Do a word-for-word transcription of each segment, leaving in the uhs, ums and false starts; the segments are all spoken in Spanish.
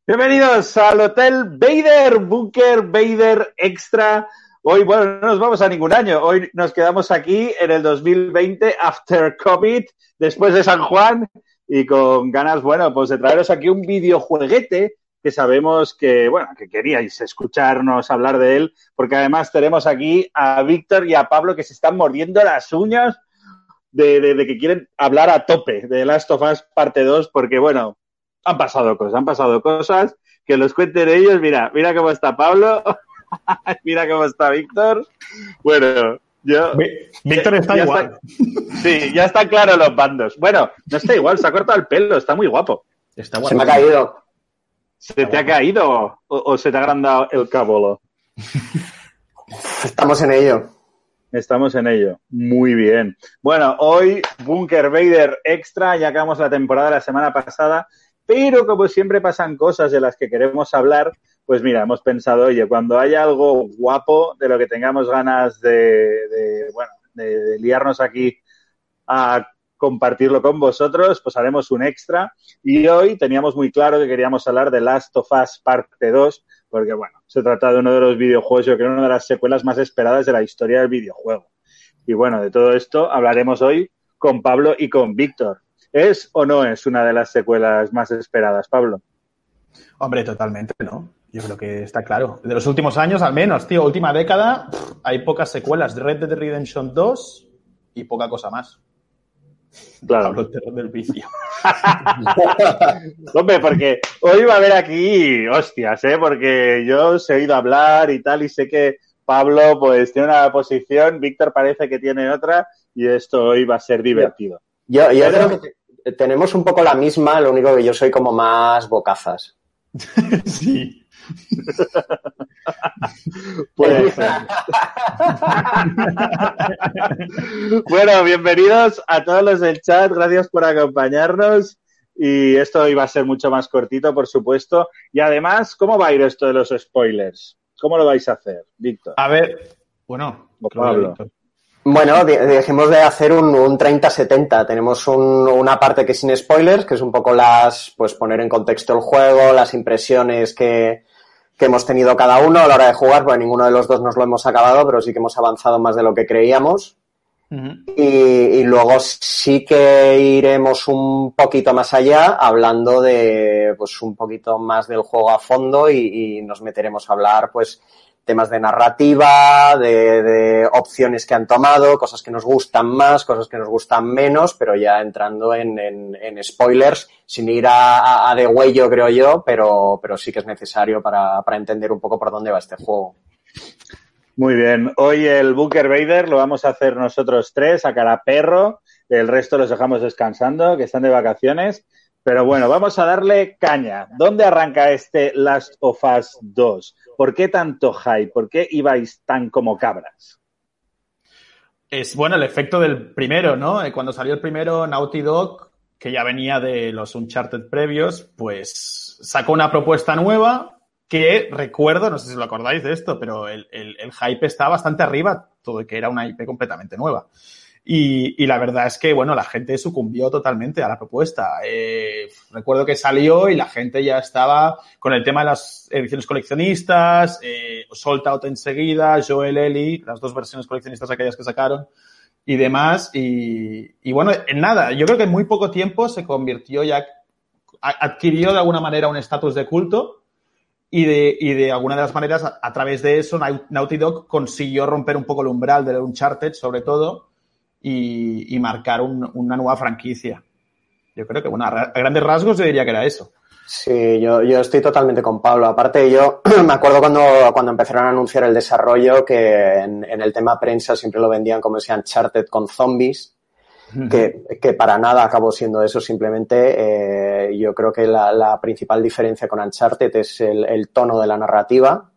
Bienvenidos al Hotel Vader, Búnker Vader Extra. Hoy, bueno, no nos vamos a ningún año. Hoy nos quedamos aquí en el dos mil veinte, after COVID, después de San Juan, y con ganas, bueno, pues de traeros aquí un videojueguete que sabemos que, bueno, que queríais escucharnos hablar de él, porque además tenemos aquí a Víctor y a Pablo que se están mordiendo las uñas de, de, de que quieren hablar a tope de The Last of Us parte dos, porque, bueno, han pasado cosas, han pasado cosas, que los cuenten ellos. Mira, mira cómo está Pablo, mira cómo está Víctor. Bueno, yo... Víctor está ya igual. Está, sí, ya están claros los bandos. Bueno, no está igual, se ha cortado el pelo, está muy guapo. Está guapo. Se me ha caído. ¿Se te guapo. ha caído o, o se te ha agrandado el cabolo? Estamos en ello. Estamos en ello. Muy bien. Bueno, hoy Búnker Vader Extra, ya acabamos la temporada de la semana pasada, pero como siempre pasan cosas de las que queremos hablar, pues mira, hemos pensado, oye, cuando haya algo guapo de lo que tengamos ganas de, de bueno, de, de liarnos aquí a compartirlo con vosotros, pues haremos un extra. Y hoy teníamos muy claro que queríamos hablar de Last of Us parte dos, porque bueno, se trata de uno de los videojuegos, yo creo, una de las secuelas más esperadas de la historia del videojuego. Y bueno, de todo esto hablaremos hoy con Pablo y con Víctor. ¿Es o no es una de las secuelas más esperadas, Pablo? Hombre, totalmente, ¿no? Yo creo que está claro. De los últimos años, al menos, tío, última década, pff, hay pocas secuelas de Red Dead Redemption dos y poca cosa más. Claro. Pablo, el terror del vicio. Hombre, porque hoy va a haber aquí hostias, ¿eh? Porque yo os he oído hablar y tal, y sé que Pablo, pues, tiene una posición, Víctor parece que tiene otra, y esto hoy va a ser divertido. Yo, yo creo que te, tenemos un poco la misma, lo único que yo soy como más bocazas. Sí. Pues... Bueno, bienvenidos a todos los del chat, gracias por acompañarnos, y esto hoy va a ser mucho más cortito, por supuesto, y además, ¿cómo va a ir esto de los spoilers? ¿Cómo lo vais a hacer, Víctor? A ver, bueno, o Pablo. Bueno, dejemos de hacer un, un treinta setenta. Tenemos un, una parte que es sin spoilers, que es un poco las, pues poner en contexto el juego, las impresiones que, que hemos tenido cada uno a la hora de jugar, porque ninguno de los dos nos lo hemos acabado, pero sí que hemos avanzado más de lo que creíamos. Uh-huh. Y, y luego sí que iremos un poquito más allá, hablando de, pues un poquito más del juego a fondo y, y nos meteremos a hablar, pues, temas de narrativa, de, de opciones que han tomado, cosas que nos gustan más, cosas que nos gustan menos, pero ya entrando en, en, en spoilers, sin ir a, a, a de huello, creo yo, pero, pero sí que es necesario para, para entender un poco por dónde va este juego. Muy bien. Hoy el Búnker Vader lo vamos a hacer nosotros tres, a cara perro. El resto los dejamos descansando, que están de vacaciones. Pero bueno, vamos a darle caña. ¿Dónde arranca este Last of Us dos? ¿Por qué tanto hype? ¿Por qué ibais tan como cabras? Es, bueno, el efecto del primero, ¿no? Cuando salió el primero, Naughty Dog, que ya venía de los Uncharted previos, pues sacó una propuesta nueva que, recuerdo, no sé si lo acordáis de esto, pero el, el, el hype está bastante arriba, todo que era una I P completamente nueva. Y, y la verdad es que, bueno, la gente sucumbió totalmente a la propuesta. Eh, recuerdo que salió y la gente ya estaba con el tema de las ediciones coleccionistas, eh, Sold Out enseguida, Joel Ellie, las dos versiones coleccionistas aquellas que sacaron y demás. Y, y bueno, en nada, yo creo que en muy poco tiempo se convirtió ya, adquirió de alguna manera un estatus de culto y de, y de alguna de las maneras, a, a través de eso, Naughty Dog consiguió romper un poco el umbral del Uncharted, sobre todo, Y, y marcar un, una nueva franquicia. Yo creo que, bueno, a grandes rasgos yo diría que era eso. Sí, yo, yo estoy totalmente con Pablo. Aparte, yo me acuerdo cuando, cuando empezaron a anunciar el desarrollo que en, en el tema prensa siempre lo vendían como ese Uncharted con zombies, uh-huh. que, que para nada acabó siendo eso. Simplemente eh, yo creo que la, la principal diferencia con Uncharted es el, el tono de la narrativa.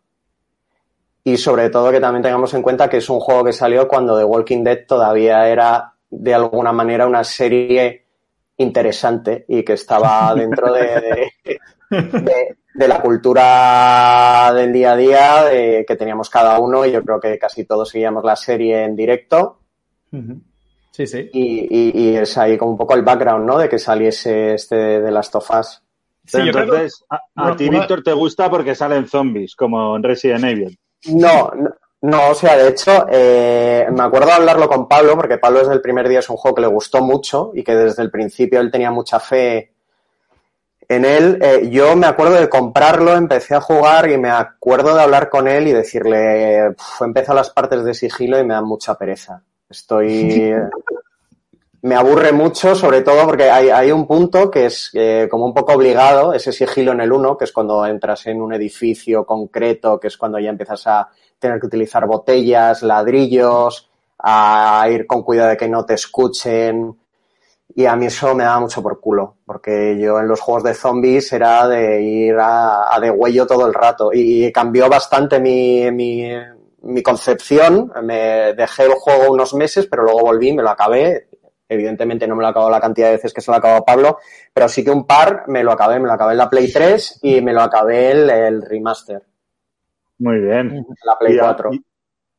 Y sobre todo que también tengamos en cuenta que es un juego que salió cuando The Walking Dead todavía era de alguna manera una serie interesante y que estaba dentro de, de, de, de la cultura del día a día de, que teníamos cada uno, y yo creo que casi todos seguíamos la serie en directo. Sí, sí. Y, y, y es ahí como un poco el background, ¿no? De que saliese este de Last of Us. Sí, entonces, que... a, a ti, Víctor, te gusta porque salen zombies, como en Resident Evil. No, no, no o sea, de hecho, eh, me acuerdo hablarlo con Pablo, porque Pablo desde el primer día es un juego que le gustó mucho y que desde el principio él tenía mucha fe en él. Eh, yo me acuerdo de comprarlo, empecé a jugar y me acuerdo de hablar con él y decirle, he empezado las partes de sigilo y me da mucha pereza. Estoy... Me aburre mucho, sobre todo porque hay, hay un punto que es eh, como un poco obligado, ese sigilo en el uno, que es cuando entras en un edificio concreto, que es cuando ya empiezas a tener que utilizar botellas, ladrillos, a ir con cuidado de que no te escuchen. Y a mí eso me da mucho por culo, porque yo en los juegos de zombies era de ir a, a degüello todo el rato. Y cambió bastante mi, mi, mi concepción. Me dejé el juego unos meses, pero luego volví, me lo acabé. Evidentemente no me lo he acabado la cantidad de veces que se lo ha acabado Pablo, pero sí que un par me lo acabé. Me lo acabé en la Play tres y me lo acabé el, el remaster. Muy bien. La Play y cuatro. Y,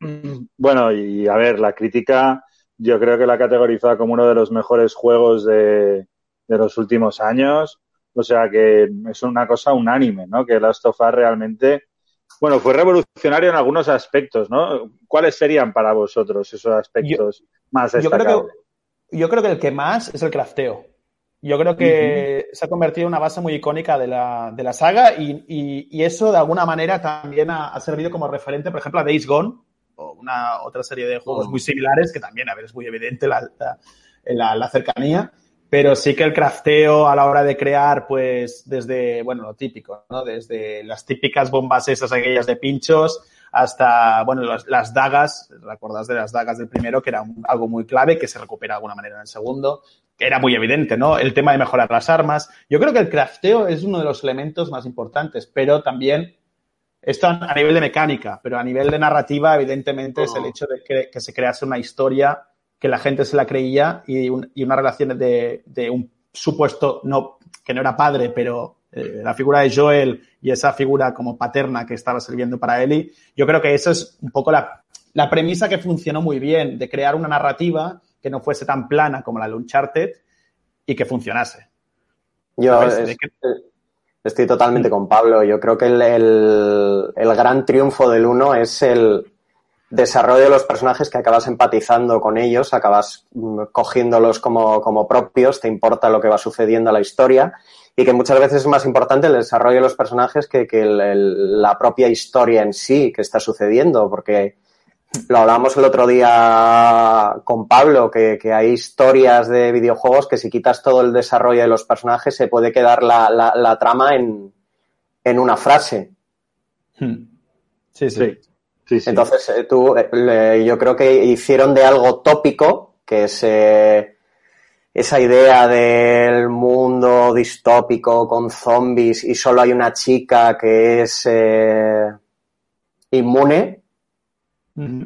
bueno, y a ver, la crítica yo creo que la ha categorizado como uno de los mejores juegos de, de los últimos años. O sea que es una cosa unánime, ¿no? Que Last of Us realmente, bueno, fue revolucionario en algunos aspectos, ¿no? ¿Cuáles serían para vosotros esos aspectos yo, más destacables? Yo creo que... Yo creo que el que más es el crafteo. Yo creo que uh-huh. se ha convertido en una base muy icónica de la, de la saga y, y, y eso de alguna manera también ha, ha servido como referente, por ejemplo, a Days Gone o una otra serie de juegos uh-huh. muy similares que también, a ver, es muy evidente la, la, la, la cercanía, pero sí que el crafteo a la hora de crear, pues desde, bueno, lo típico, ¿no? Desde las típicas bombas esas, aquellas de pinchos, hasta, bueno, las, las dagas, ¿recordás de las dagas del primero? Que era un, algo muy clave, que se recupera de alguna manera en el segundo, que era muy evidente, ¿no? El tema de mejorar las armas. Yo creo que el crafteo es uno de los elementos más importantes, pero también, esto a nivel de mecánica, pero a nivel de narrativa, evidentemente, oh. es el hecho de que, que se crease una historia que la gente se la creía y, un, y una relación de, de un supuesto, no, que no era padre, pero... Eh, la figura de Joel y esa figura como paterna que estaba sirviendo para Ellie, yo creo que eso es un poco la, la premisa que funcionó muy bien, de crear una narrativa que no fuese tan plana como la de Uncharted y que funcionase. Yo es, que... estoy totalmente con Pablo. Yo creo que el, el, el gran triunfo del uno es el desarrollo de los personajes, que acabas empatizando con ellos, acabas cogiéndolos como, como propios, te importa lo que va sucediendo a la historia. Y que muchas veces es más importante el desarrollo de los personajes que, que el, el, la propia historia en sí que está sucediendo, porque lo hablábamos el otro día con Pablo, que, que hay historias de videojuegos que si quitas todo el desarrollo de los personajes se puede quedar la, la, la trama en, en una frase. Sí, sí. sí, sí, sí. Entonces, tú, eh, yo creo que hicieron de algo tópico, que es... Eh, esa idea del mundo distópico con zombies y solo hay una chica que es eh, inmune, mm-hmm.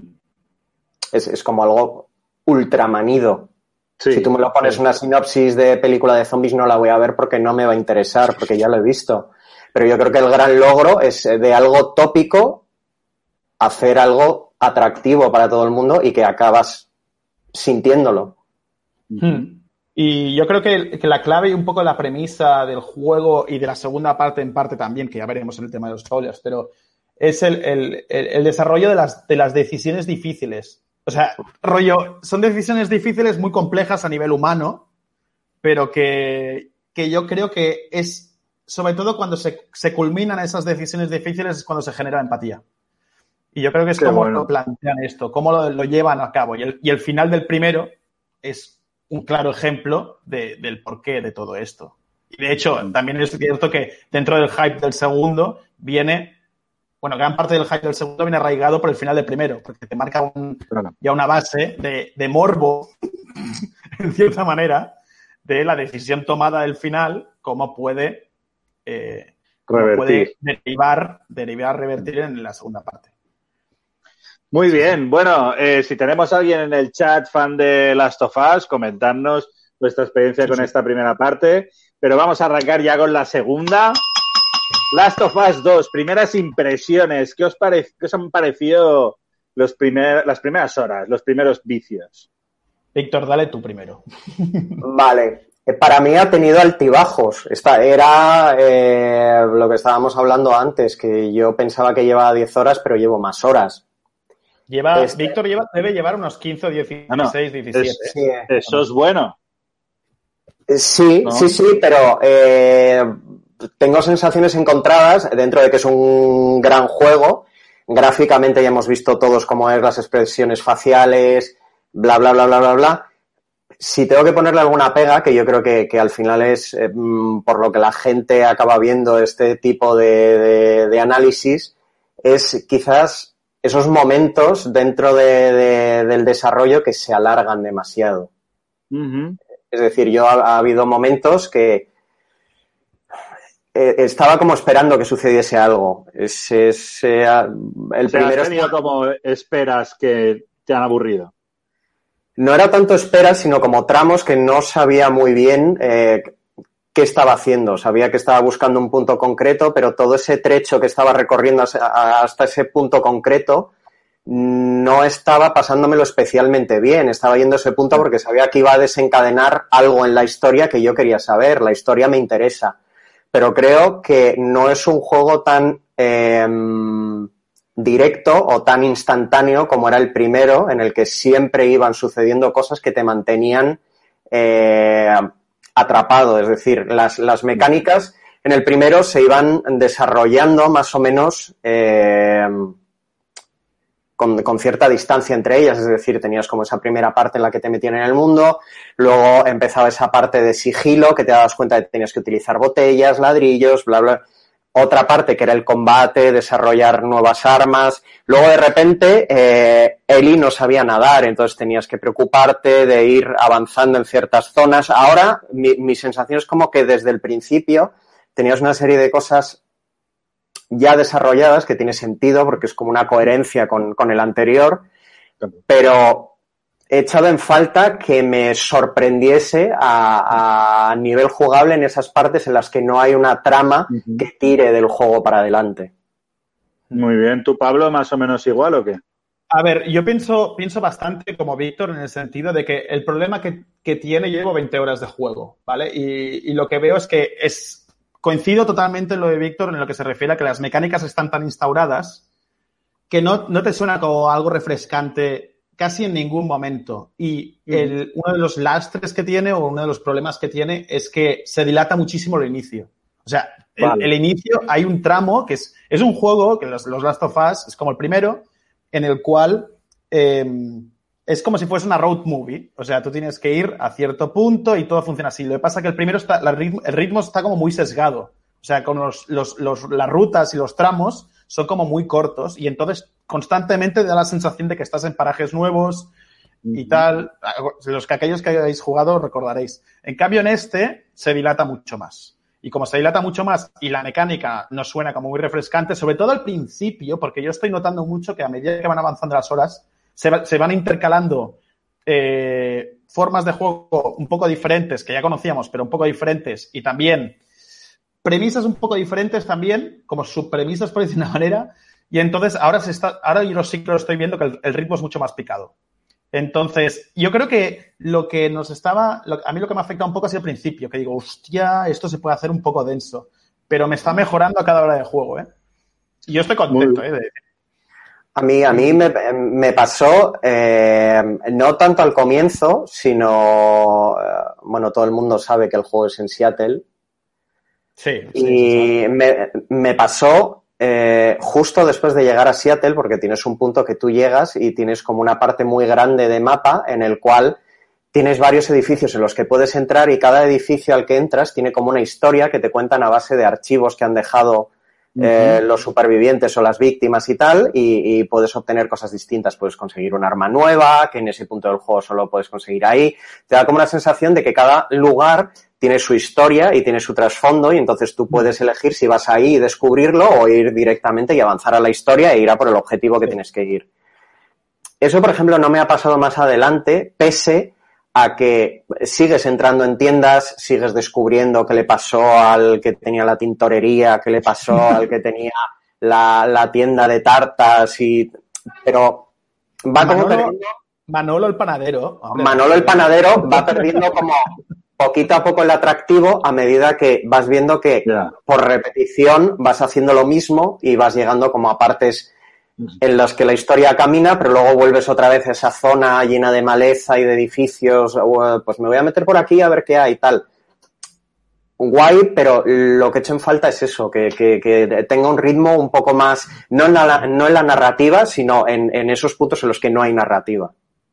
es, es como algo ultramanido. Sí, si tú me lo pones sí. una sinopsis de película de zombies no la voy a ver porque no me va a interesar, porque ya lo he visto. Pero yo creo que el gran logro es de algo tópico hacer algo atractivo para todo el mundo y que acabas sintiéndolo. Mm. Y yo creo que, que la clave y un poco la premisa del juego y de la segunda parte en parte también, que ya veremos en el tema de los spoilers, pero es el, el, el, el desarrollo de las, de las decisiones difíciles. O sea, rollo, son decisiones difíciles muy complejas a nivel humano, pero que, que yo creo que es, sobre todo cuando se, se culminan esas decisiones difíciles, es cuando se genera empatía. Y yo creo que es Qué como bueno. lo plantean esto, cómo lo, lo llevan a cabo. Y el, y el final del primero es un claro ejemplo de, del porqué de todo esto. Y de hecho, también es cierto que dentro del hype del segundo viene, bueno, gran parte del hype del segundo viene arraigado por el final del primero, porque te marca un, ya una base de, de morbo, en cierta manera, de la decisión tomada del final, cómo puede, eh, cómo puede derivar, derivar, revertir en la segunda parte. Muy bien. Bueno, eh, si tenemos a alguien en el chat fan de Last of Us, comentadnos vuestra experiencia sí, con sí. esta primera parte. Pero vamos a arrancar ya con la segunda. Last of Us dos, primeras impresiones. ¿Qué os, pare- qué os han parecido los primer- las primeras horas, los primeros vicios? Víctor, dale tú primero. Vale. Para mí ha tenido altibajos. Esta era eh, lo que estábamos hablando antes, que yo pensaba que llevaba diez horas, pero llevo más horas. Lleva, este... Víctor lleva, debe llevar unos quince o dieciséis, ah, no. diecisiete. Es, sí, eso es bueno. Sí, ¿no? sí, sí, pero eh, tengo sensaciones encontradas dentro de que es un gran juego. Gráficamente ya hemos visto todos cómo es, las expresiones faciales, bla, bla, bla, bla, bla, bla. Si tengo que ponerle alguna pega, que yo creo que, que al final es eh, por lo que la gente acaba viendo este tipo de, de, de análisis, es quizás esos momentos dentro de, de, del desarrollo que se alargan demasiado. Uh-huh. Es decir, yo ha, ha habido momentos que eh, estaba como esperando que sucediese algo. Es, es, eh, el o sea, primero ¿has tenido como esperas que te han aburrido? No era tanto esperas, sino como tramos que no sabía muy bien eh, qué estaba haciendo. Sabía que estaba buscando un punto concreto, pero todo ese trecho que estaba recorriendo hasta ese punto concreto no estaba pasándomelo especialmente bien. Estaba yendo a ese punto porque sabía que iba a desencadenar algo en la historia que yo quería saber. La historia me interesa. Pero creo que no es un juego tan eh, directo o tan instantáneo como era el primero, en el que siempre iban sucediendo cosas que te mantenían eh, atrapado. Es decir, las, las mecánicas en el primero se iban desarrollando más o menos eh, con, con cierta distancia entre ellas. Es decir, tenías como esa primera parte en la que te metían en el mundo, luego empezaba esa parte de sigilo, que te dabas cuenta de que tenías que utilizar botellas, ladrillos, bla, bla. Otra parte que era el combate, desarrollar nuevas armas. Luego, de repente, eh, Ellie no sabía nadar, entonces tenías que preocuparte de ir avanzando en ciertas zonas. Ahora, mi, mi sensación es como que desde el principio tenías una serie de cosas ya desarrolladas que tiene sentido porque es como una coherencia con, con el anterior, pero he echado en falta que me sorprendiese a, a nivel jugable en esas partes en las que no hay una trama uh-huh. que tire del juego para adelante. Muy bien. ¿Tú, Pablo, más o menos igual o qué? A ver, yo pienso, pienso bastante como Víctor en el sentido de que el problema que, que tiene, llevo veinte horas de juego, ¿vale? Y, y lo que veo es que es coincido totalmente en lo de Víctor en lo que se refiere a que las mecánicas están tan instauradas que no, no te suena como algo refrescante casi en ningún momento. Y el, uno de los lastres que tiene o uno de los problemas que tiene es que se dilata muchísimo el inicio. O sea, el, vale. el inicio, hay un tramo que es, es un juego, que los, los Last of Us es como el primero, en el cual eh, es como si fuese una road movie. O sea, tú tienes que ir a cierto punto y todo funciona así. Lo que pasa es que el primero está, la ritmo, el ritmo está como muy sesgado. O sea, con los, los, los, las rutas y los tramos son como muy cortos y entonces constantemente da la sensación de que estás en parajes nuevos y tal. Los que aquellos que hayáis jugado recordaréis. En cambio, en este se dilata mucho más. Y como se dilata mucho más y la mecánica nos suena como muy refrescante, sobre todo al principio, porque yo estoy notando mucho que a medida que van avanzando las horas, se, va, se van intercalando eh, formas de juego un poco diferentes, que ya conocíamos, pero un poco diferentes, y también premisas un poco diferentes también, como subpremisas, por decir una manera, y entonces ahora se está, ahora yo sí que lo estoy viendo que el, el ritmo es mucho más picado. Entonces, yo creo que lo que nos estaba, lo, a mí lo que me afecta un poco ha sido el principio, que digo, hostia, esto se puede hacer un poco denso, pero me está mejorando a cada hora de juego, ¿eh? Y yo estoy contento, ¿eh? De... A mí, a mí me, me pasó, eh, no tanto al comienzo, sino, eh, bueno, todo el mundo sabe que el juego es en Seattle. Sí. Y sí, sí, sí. Me, me pasó eh, justo después de llegar a Seattle, porque tienes un punto que tú llegas y tienes como una parte muy grande de mapa en el cual tienes varios edificios en los que puedes entrar y cada edificio al que entras tiene como una historia que te cuentan a base de archivos que han dejado eh, uh-huh. los supervivientes o las víctimas y tal, y, y puedes obtener cosas distintas. Puedes conseguir un arma nueva, que en ese punto del juego solo puedes conseguir ahí. Te da como una sensación de que cada lugar tiene su historia y tiene su trasfondo y entonces tú puedes elegir si vas ahí y descubrirlo o ir directamente y avanzar a la historia e ir a por el objetivo que tienes que ir. Eso, por ejemplo, no me ha pasado más adelante, pese a que sigues entrando en tiendas, sigues descubriendo qué le pasó al que tenía la tintorería, qué le pasó al que tenía la, la tienda de tartas, y pero va Manolo, como perdiendo... Manolo el panadero. Hombre, Manolo el panadero va perdiendo como... poquito a poco el atractivo a medida que vas viendo que yeah. por repetición vas haciendo lo mismo y vas llegando como a partes en las que la historia camina, pero luego vuelves otra vez a esa zona llena de maleza y de edificios, pues me voy a meter por aquí a ver qué hay y tal. Guay, pero lo que echo en falta es eso, que, que, que tenga un ritmo un poco más, no en la, no en la narrativa, sino en, en esos puntos en los que no hay narrativa.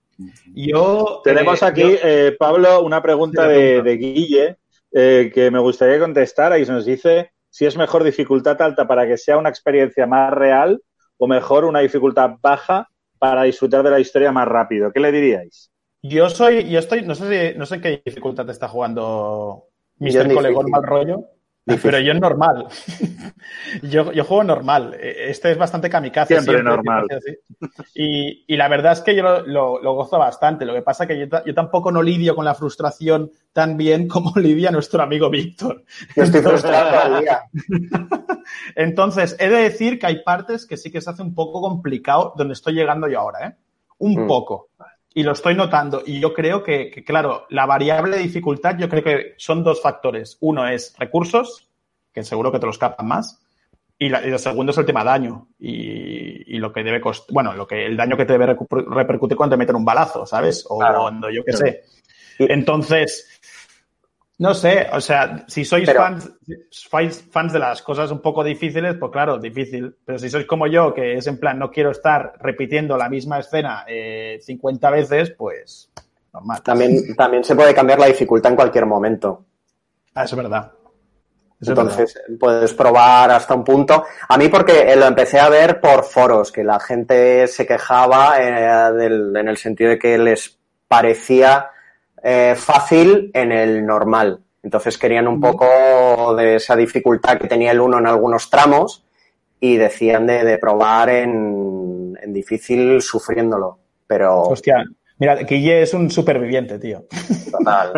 Yo Tenemos eh, aquí, yo... Eh, Pablo, una pregunta de, de Guille eh, que me gustaría contestar. Ahí nos dice si es mejor dificultad alta para que sea una experiencia más real o mejor una dificultad baja para disfrutar de la historia más rápido. ¿Qué le diríais? Yo soy, yo estoy, no sé si, no sé en qué dificultad está jugando mister Colegón Mal Rollo, difícil. Pero yo es normal. yo, yo juego normal. Este es bastante kamikaze. Siempre, siempre normal. Y, y la verdad es que yo lo, lo, lo gozo bastante. Lo que pasa es que yo, yo tampoco no lidio con la frustración tan bien como lidia nuestro amigo Víctor. Yo estoy frustrado todo el día. Entonces, he de decir que hay partes que sí que se hace un poco complicado donde estoy llegando yo ahora, ¿eh? Un mm. poco. Y lo estoy notando. Y yo creo que, que, claro, la variable de dificultad yo creo que son dos factores. Uno es recursos, que seguro que te los capan más. Y, la, y el segundo es el tema daño. Y, y lo que debe costar, bueno, lo que el daño que te debe repercutir cuando te meten un balazo, ¿sabes? O claro. cuando yo qué sé. Entonces, no sé, o sea, si sois Pero... fans, fans de las cosas un poco difíciles, pues claro, difícil. Pero si sois como yo, que es en plan, no quiero estar repitiendo la misma escena eh, cincuenta veces, pues normal. También, también se puede cambiar la dificultad en cualquier momento. Ah, eso es verdad. Eso Entonces, es verdad. Puedes probar hasta un punto. A mí porque lo empecé a ver por foros, que la gente se quejaba eh, del, en el sentido de que les parecía Eh, fácil en el normal. Entonces querían un poco de esa dificultad que tenía el uno en algunos tramos y decían de, de probar en, en difícil sufriéndolo. Pero... Hostia, mira, Guille es un superviviente, tío. Total.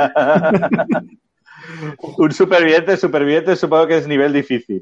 Un superviviente, superviviente supongo que es nivel difícil.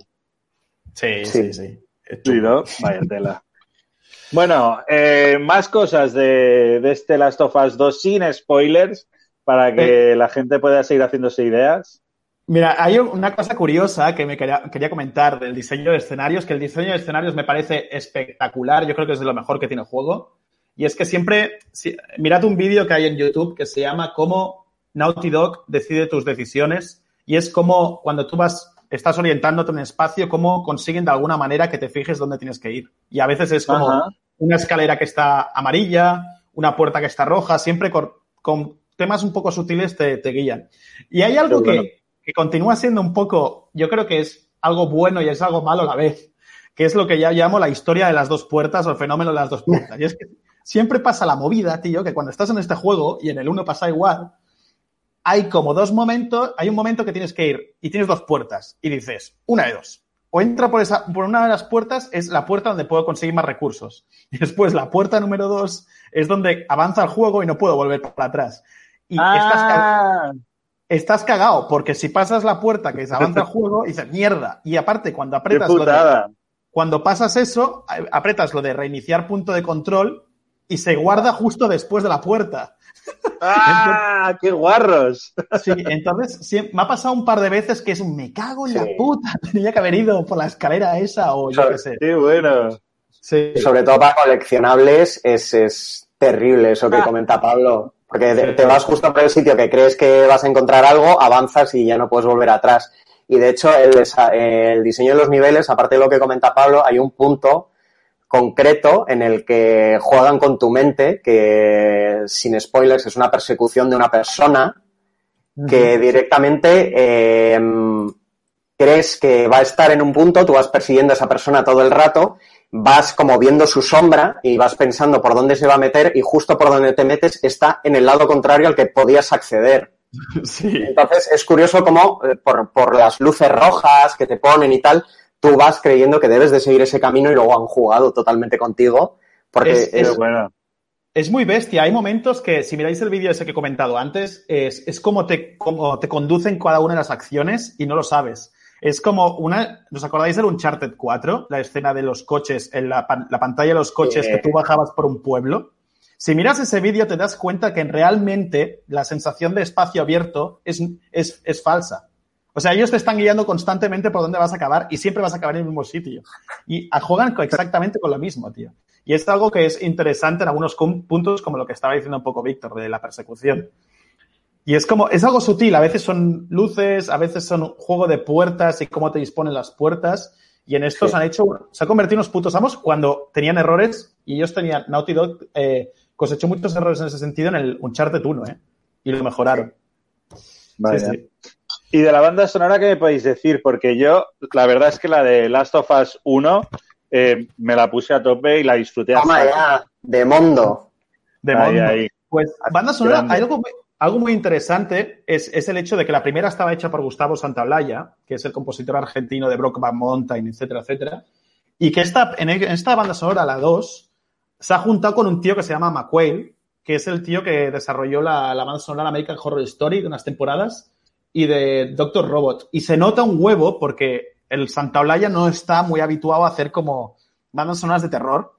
Sí, sí, sí. Sí, sí ¿no? Vaya tela. Bueno, eh, más cosas de, de este Last of Us dos sin spoilers para que eh, la gente pueda seguir haciéndose ideas. Mira, hay una cosa curiosa que me quería, quería comentar del diseño de escenarios, que el diseño de escenarios me parece espectacular, yo creo que es de lo mejor que tiene el juego, y es que siempre, si, mirad un vídeo que hay en YouTube que se llama Cómo Naughty Dog decide tus decisiones, y es como cuando tú vas... estás orientándote en un espacio, cómo consiguen de alguna manera que te fijes dónde tienes que ir. Y a veces es como Ajá. una escalera que está amarilla, una puerta que está roja, siempre con, con temas un poco sutiles te, te guían. Y hay algo que, bueno. que continúa siendo un poco, yo creo que es algo bueno y es algo malo a la vez, que es lo que ya llamo la historia de las dos puertas o el fenómeno de las dos puertas. Y es que siempre pasa la movida, tío, que cuando estás en este juego, y en el uno pasa igual, hay como dos momentos, hay un momento que tienes que ir y tienes dos puertas y dices, una de dos. O entra por esa, por una de las puertas, es la puerta donde puedo conseguir más recursos. Y después la puerta número dos es donde avanza el juego y no puedo volver para atrás. Y ah. estás, cag- estás cagado, porque si pasas la puerta que avanza el juego, dices, mierda. Y aparte, cuando apretas lo de, cuando pasas eso, apretas lo de reiniciar punto de control y se guarda justo después de la puerta. ¡Ah! Entonces, ¡qué guarros! Sí, entonces sí, me ha pasado un par de veces que es un me cago en sí. la puta. Tenía que haber ido por la escalera esa o yo qué sé. ¡Qué bueno! Sí. Sobre todo para coleccionables es, es terrible eso que ah. comenta Pablo. Porque te, te vas justo por el sitio que crees que vas a encontrar algo, avanzas y ya no puedes volver atrás. Y de hecho, el, el diseño de los niveles, aparte de lo que comenta Pablo, hay un punto concreto en el que juegan con tu mente, que sin spoilers es una persecución de una persona que directamente eh, crees que va a estar en un punto, tú vas persiguiendo a esa persona todo el rato, vas como viendo su sombra y vas pensando por dónde se va a meter y justo por donde te metes está en el lado contrario al que podías acceder. Sí. Entonces es curioso cómo eh, por, por las luces rojas que te ponen y tal, tú vas creyendo que debes de seguir ese camino y luego han jugado totalmente contigo. Porque es, es, es, bueno. es muy bestia. Hay momentos que, si miráis el vídeo ese que he comentado antes, es, es como, te, como te conducen cada una de las acciones y no lo sabes. Es como una... ¿Os acordáis del Uncharted cuatro? La escena de los coches, en la, la pantalla de los coches, sí. que tú bajabas por un pueblo. Si miras ese vídeo te das cuenta que realmente la sensación de espacio abierto es, es, es falsa. O sea, ellos te están guiando constantemente por dónde vas a acabar y siempre vas a acabar en el mismo sitio. Y juegan exactamente con lo mismo, tío. Y es algo que es interesante en algunos puntos, como lo que estaba diciendo un poco Víctor, de la persecución. Y es como, es algo sutil. A veces son luces, a veces son un juego de puertas y cómo te disponen las puertas. Y en estos sí. han hecho, se han convertido en unos putos amos cuando tenían errores y ellos tenían, Naughty Dog eh, cosechó muchos errores en ese sentido en el Uncharted uno, ¿eh? Y lo mejoraron. Vale. Sí, sí. Y de la banda sonora, ¿qué me podéis decir? Porque yo, la verdad es que la de Last of Us uno eh, me la puse a tope y la disfruté hasta... Toma ya, de Mondo. De ahí, Mondo. ahí. Pues, banda sonora, hay algo, algo muy interesante, es, es el hecho de que la primera estaba hecha por Gustavo Santaolalla, que es el compositor argentino de Brokeback Mountain, etcétera, etcétera, y que esta, en, en esta banda sonora, la dos, se ha juntado con un tío que se llama McQuail, que es el tío que desarrolló la, la banda sonora American Horror Story de unas temporadas, y de Doctor Robot. Y se nota un huevo porque el Santaolalla no está muy habituado a hacer como bandas sonoras de terror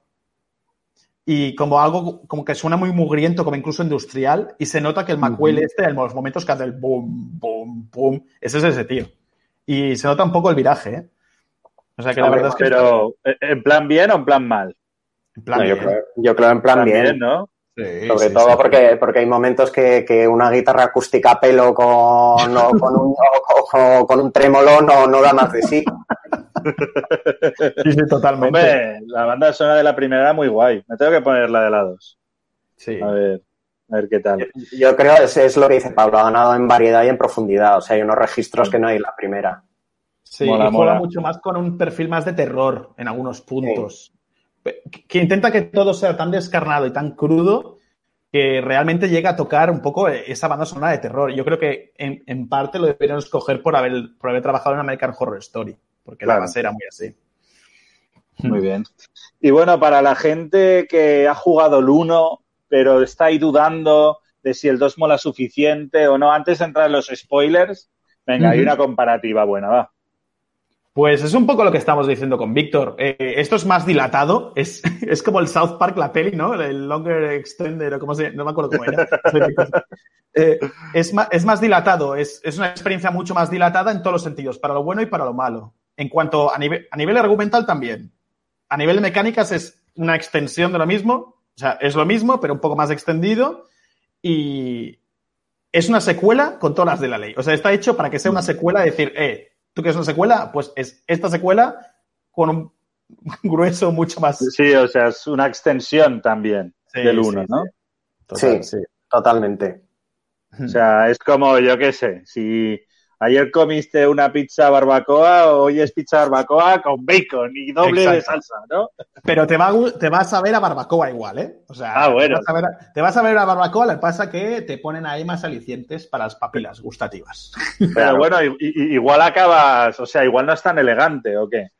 y como algo como que suena muy mugriento, como incluso industrial, y se nota que el McQuail uh-huh. este, en los momentos que hace el boom, boom, boom, ese es ese tío. Y se nota un poco el viraje, ¿eh? O sea que la Hombre, verdad es que... Pero, ¿en plan bien o en plan mal? En plan no, bien. Yo, creo, yo creo en plan, plan bien. bien, ¿no? Sí, Sobre sí, todo sí. Porque, porque hay momentos que, que una guitarra acústica a pelo con, o con, un, o, o con un trémolo no, no da más de sí. Sí, sí, totalmente. Hombre, la banda sonora de la primera era muy guay. Me tengo que poner la de la dos. Sí. A ver, a ver qué tal. Yo creo que es, es lo que dice Pablo, ha ganado en variedad y en profundidad. O sea, hay unos registros que no hay en la primera. Sí, mola, y juega mola. mucho más con un perfil más de terror en algunos puntos. Sí. Que intenta que todo sea tan descarnado y tan crudo que realmente llega a tocar un poco esa banda sonora de terror. Yo creo que en, en parte lo deberían escoger por haber, por haber trabajado en American Horror Story, porque claro. La base era muy así. Muy bien. Y bueno, para la gente que ha jugado el uno, pero está ahí dudando de si el dos mola suficiente o no, antes de entrar en los spoilers, venga, uh-huh. hay una comparativa buena, va. Pues es un poco lo que estamos diciendo con Víctor. Eh, esto es más dilatado, es, es como el South Park, la peli, ¿no? El Longer Extender, o como se, no me acuerdo cómo era. eh, es, más, es más dilatado, es, es una experiencia mucho más dilatada en todos los sentidos, para lo bueno y para lo malo. En cuanto a nivel, a nivel argumental también. A nivel de mecánicas es una extensión de lo mismo, o sea, es lo mismo, pero un poco más extendido, y es una secuela con todas las de la ley. O sea, está hecho para que sea una secuela y decir, eh, ¿tú quieres una secuela? Pues es esta secuela con un grueso mucho más... Sí, o sea, es una extensión también sí, del uno, sí, ¿no? Sí. Total, sí, sí, totalmente. O sea, es como, yo qué sé, si ayer comiste una pizza barbacoa, hoy es pizza barbacoa con bacon y doble Exacto. de salsa, ¿no? Pero te va, a, te va a saber a barbacoa igual, ¿eh? O sea, ah, bueno. te, vas a ver, te vas a ver a barbacoa, le pasa que te ponen ahí más alicientes para las papilas gustativas. Pero claro. bueno, y, y, igual acabas, o sea, igual no es tan elegante, ¿o qué?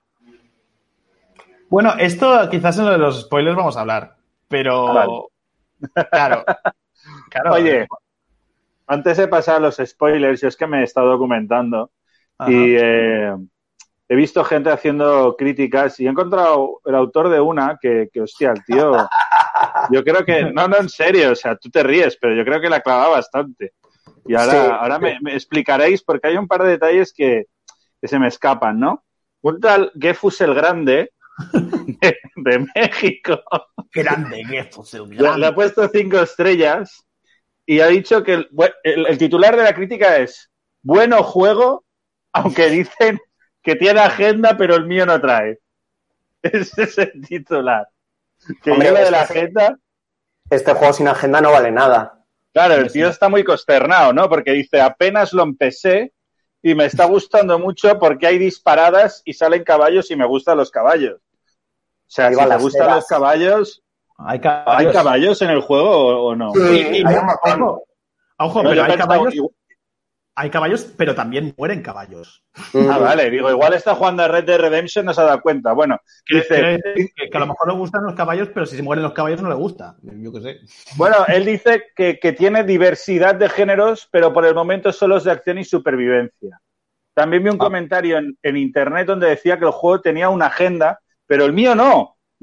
Bueno, esto quizás en lo de los spoilers vamos a hablar, pero... Ah, vale. Claro. claro. Oye, antes de pasar a los spoilers, yo es que me he estado documentando Ajá. y eh, he visto gente haciendo críticas y he encontrado el autor de una que, que hostia, el tío, yo creo que, no, no, en serio, o sea, tú te ríes, pero yo creo que la clava bastante. Y ahora, sí, ahora sí. Me, me explicaréis porque hay un par de detalles que, que se me escapan, ¿no? Un tal Gefus el Grande de, de México. Grande Gefus el Grande. Le, le ha puesto cinco estrellas. Y ha dicho que el, el, el titular de la crítica es bueno juego, aunque dicen que tiene agenda, pero el mío no trae. Ese es el titular. Que Hombre, lleva de este, la agenda. Este juego sin agenda no vale nada. Claro, el tío está muy consternado, ¿no? Porque dice, apenas lo empecé y me está gustando mucho porque hay disparadas y salen caballos y me gustan los caballos. O sea, si te gustan los caballos... ¿Hay caballos? ¿Hay caballos en el juego o, o no? Sí, y, y, ojo, ojo no, pero hay caballos, igual... hay caballos, pero también mueren caballos. Ah, vale, digo, igual está jugando a Red Dead Redemption, no se ha dado cuenta. Bueno, que, dice... Que, que, que a lo mejor le gustan los caballos, pero si se mueren los caballos no le gusta. Yo qué sé. Bueno, él dice que, que tiene diversidad de géneros, pero por el momento solo es de acción y supervivencia. También vi un ah. comentario en, en internet donde decía que el juego tenía una agenda, pero el mío no.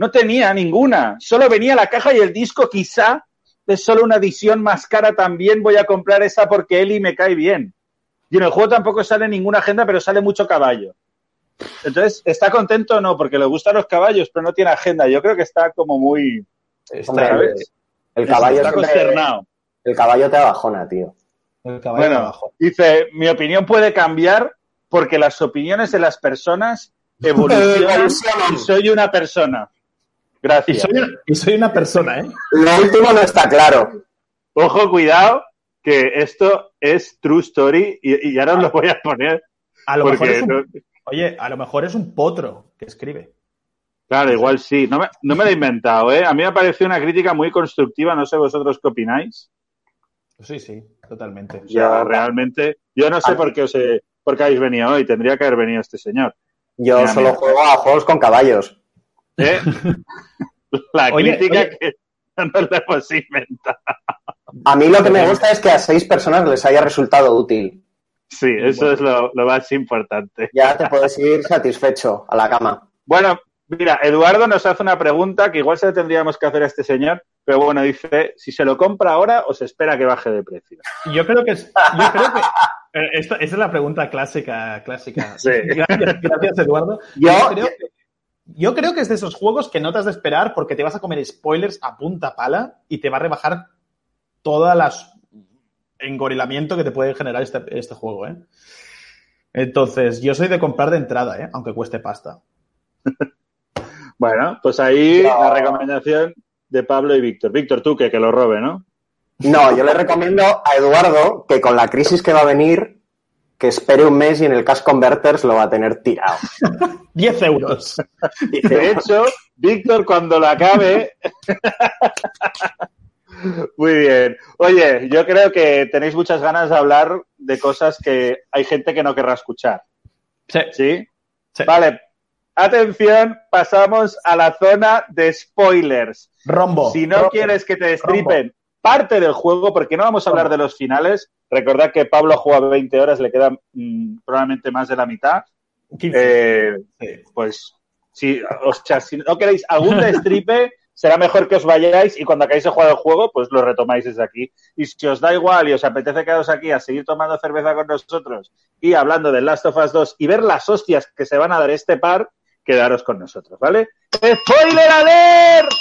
No tenía ninguna. Solo venía la caja y el disco, quizá es solo una edición más cara también. Voy a comprar esa porque Eli me cae bien. Y en el juego tampoco sale ninguna agenda, pero sale mucho caballo. Entonces, ¿está contento o no? Porque le gustan los caballos, pero no tiene agenda. Yo creo que está como muy... Hombre, ¿sabes? El, el caballo está consternado. El caballo te abajona, tío. El caballo bueno, te abajona. Dice, mi opinión puede cambiar porque las opiniones de las personas evolucionan y soy una persona. Gracias. Y soy, una, y soy una persona, ¿eh? Lo último no está claro. Ojo, cuidado, que esto es true story y, y ahora os lo voy a poner. A lo mejor es un, no... Oye, a lo mejor es un potro que escribe. Claro, igual sí. No me, no me lo he inventado, ¿eh? A mí me ha parecido una crítica muy constructiva. No sé vosotros qué opináis. Sí, sí, totalmente. O sea, yo, realmente, yo no sé por qué, os he, por qué habéis venido hoy. Tendría que haber venido este señor. Yo mira, solo mira. juego a juegos con caballos. ¿Eh? La oye, crítica oye. que no la hemos inventado. A mí lo que me gusta es que a seis personas les haya resultado útil. Sí, eso bueno. es lo, lo más importante. Ya te puedes ir satisfecho a la cama. Bueno, mira, Eduardo nos hace una pregunta que igual se la tendríamos que hacer a este señor, pero bueno, dice, si se lo compra ahora o se espera que baje de precio. Yo creo que es, yo creo que esto, esa es la pregunta clásica, clásica. Sí. Gracias, gracias Eduardo. Yo, yo, creo que, yo creo que es de esos juegos que no te has de esperar porque te vas a comer spoilers a punta pala y te va a rebajar todas las engorilamiento que te puede generar este, este juego, ¿eh? Entonces, yo soy de comprar de entrada, ¿eh? Aunque cueste pasta. Bueno, pues ahí no. La recomendación de Pablo y Víctor. Víctor, tú que, que lo robe, ¿no? No, yo le recomiendo a Eduardo que con la crisis que va a venir, que espere un mes y en el Cash Converters lo va a tener tirado. diez euros. De hecho, Víctor, cuando lo acabe... Muy bien. Oye, yo creo que tenéis muchas ganas de hablar de cosas que hay gente que no querrá escuchar. Sí. ¿Sí? Sí. Vale. Atención, pasamos a la zona de spoilers. Rombo. Si no rombo, quieres que te destripen rombo. parte del juego, porque no vamos a hablar rombo. de los finales. Recordad que Pablo ha jugado veinte horas, le quedan mmm, probablemente más de la mitad. Eh, sí. Pues, si, o sea, si no queréis algún destripe... será mejor que os vayáis y cuando acabéis de jugar el juego, pues lo retomáis desde aquí. Y si os da igual y os apetece quedaros aquí a seguir tomando cerveza con nosotros y hablando del Last of Us dos y ver las hostias que se van a dar este par, quedaros con nosotros, ¿vale? ¡Spoiler alert!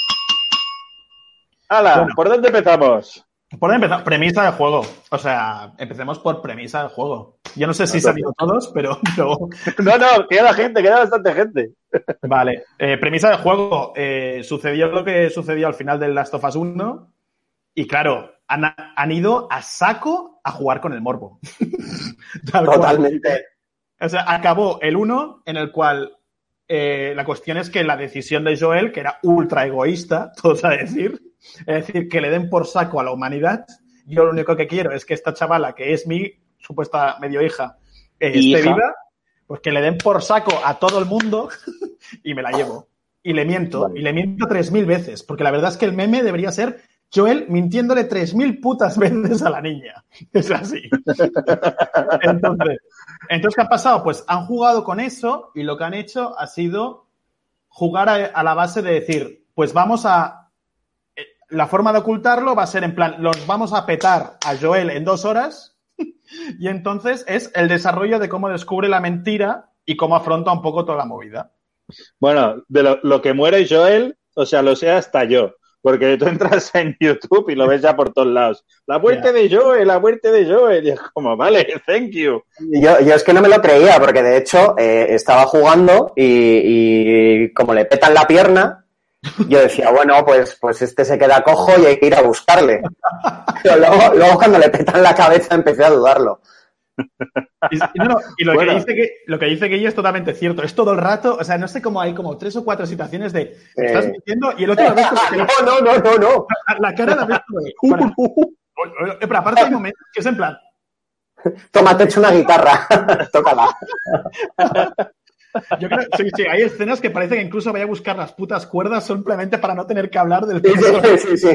¡Hala! Bueno, ¿por dónde empezamos? ¿Por dónde empezamos? Premisa del juego. O sea, empecemos por premisa del juego. Yo no sé si no, se han ido todos, pero, pero... No, no, queda gente, queda bastante gente. Vale. Eh, premisa del juego. Eh, sucedió lo que sucedió al final del Last of Us uno y claro, han, han ido a saco a jugar con el morbo. Totalmente. O sea, acabó el uno en el cual eh, la cuestión es que la decisión de Joel, que era ultra egoísta, todos a decir, es decir, que le den por saco a la humanidad. Yo lo único que quiero es que esta chavala, que es mi supuesta medio hija, eh, esté hija. viva, pues que le den por saco a todo el mundo y me la llevo. Y le miento, vale. y le miento tres mil veces, porque la verdad es que el meme debería ser Joel mintiéndole tres mil putas veces a la niña. Es así. Entonces, entonces, ¿qué ha pasado? Pues han jugado con eso y lo que han hecho ha sido jugar a, a la base de decir, pues vamos a... La forma de ocultarlo va a ser en plan, los vamos a petar a Joel en dos horas y entonces es el desarrollo de cómo descubre la mentira y cómo afronta un poco toda la movida. Bueno, de lo, lo que muere Joel, o sea, lo sé hasta yo, porque tú entras en YouTube y lo ves ya por todos lados. La muerte yeah. de Joel, la muerte de Joel, y es como, vale, thank you. Yo, yo es que no me lo creía, porque de hecho eh, estaba jugando y, y como le petan la pierna, yo decía, bueno, pues, pues este se queda cojo y hay que ir a buscarle. Pero luego, luego cuando le petan la cabeza empecé a dudarlo. Y, no, no, y lo, bueno. que dice que, lo que dice que ella es totalmente cierto. Es todo el rato, o sea, no sé cómo hay como tres o cuatro situaciones de ¿me estás mintiendo? Y el otro la ves como que, no, no, no, no. La, la cara la ves como de, bueno, pero aparte hay momentos que es en plan toma, te echo una guitarra. Tócala. Yo creo sí, sí, hay escenas que parece que incluso vaya a buscar las putas cuerdas simplemente para no tener que hablar del sí, sí, sí, sí.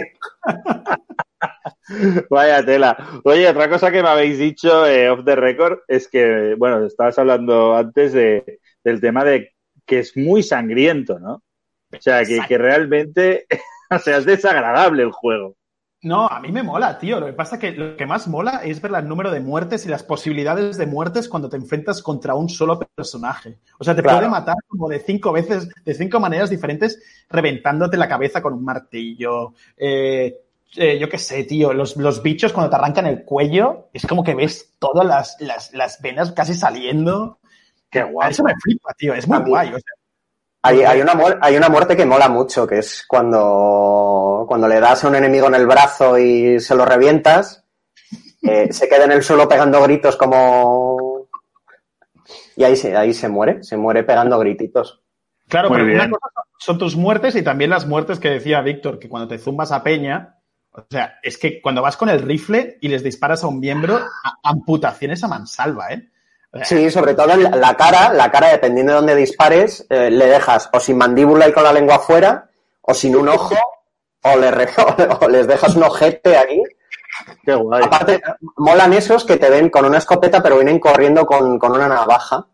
Vaya tela. Oye, otra cosa que me habéis dicho eh, off the record es que, bueno, estabas hablando antes de, del tema de que es muy sangriento, ¿no? O sea, que, que realmente, o sea, es desagradable el juego. No, a mí me mola, tío. Lo que pasa es que lo que más mola es ver el número de muertes y las posibilidades de muertes cuando te enfrentas contra un solo personaje. O sea, te claro. puede matar como de cinco veces, de cinco maneras diferentes, reventándote la cabeza con un martillo. Eh, eh, yo qué sé, tío. Los, los bichos cuando te arrancan el cuello, es como que ves todas las, las, las venas casi saliendo. Qué guay. Eso me flipa, tío. Es muy guay. O sea, Hay, hay, una muerte, hay una muerte que mola mucho, que es cuando, cuando le das a un enemigo en el brazo y se lo revientas, eh, se queda en el suelo pegando gritos como... Y ahí se, ahí se muere, se muere pegando grititos. Claro, Muy pero bien. una cosa son tus muertes y también las muertes que decía Víctor, que cuando te zumbas a peña, o sea, es que cuando vas con el rifle y les disparas a un miembro, a, amputaciones a mansalva, ¿eh? Sí, sobre todo en la cara, la cara, dependiendo de dónde dispares, eh, le dejas o sin mandíbula y con la lengua afuera, o sin un ojo, o, le re, o les dejas un ojete aquí. Qué guay. Aparte, molan esos que te ven con una escopeta, pero vienen corriendo con, con una navaja.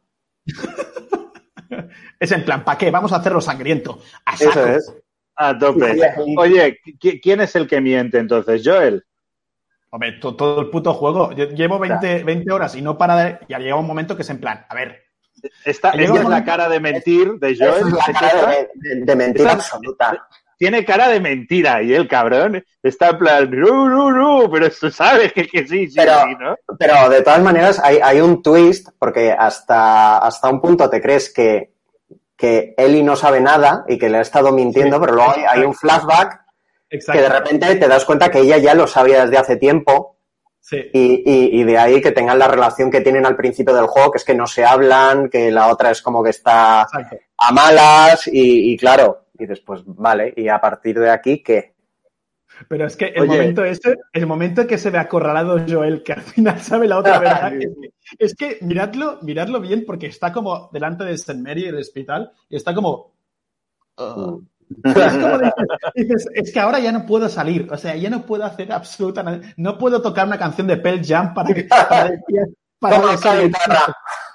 Es en plan, ¿para qué? Vamos a hacerlo sangriento. A saco. Eso es. A tope. Oye, ¿quién es el que miente entonces? ¿Joel? Hombre, to, todo el puto juego. Yo llevo veinte, veinte horas y no para de... Ya llega un momento que es en plan, a ver... Esta, esta es momento... la cara de mentir de Joel. Es la cara de, de, de mentira esta, absoluta. Tiene cara de mentira y el cabrón está en plan, no, no, no, pero tú sabes que, que sí, sí, pero, sí, ¿no? Pero de todas maneras hay, hay un twist, porque hasta, hasta un punto te crees que, que Ellie no sabe nada y que le ha estado mintiendo, sí, pero luego hay, hay un flashback Exacto. que de repente te das cuenta que ella ya lo sabía desde hace tiempo. Sí. Y, y, y de ahí que tengan la relación que tienen al principio del juego, que es que no se hablan, que la otra es como que está Exacto. a malas y, y claro, dices, pues vale, y a partir de aquí, ¿qué? Pero es que el Oye. momento ese, el momento que se ve acorralado Joel, que al final sabe la otra verdad, es que, es que miradlo, miradlo bien, porque está como delante de Saint Mary, el hospital, y está como... Uh, es, como dices, dices, es que ahora ya no puedo salir, o sea, ya no puedo hacer absolutamente, no puedo tocar una canción de Pearl Jam para que para decir, para la guitarra.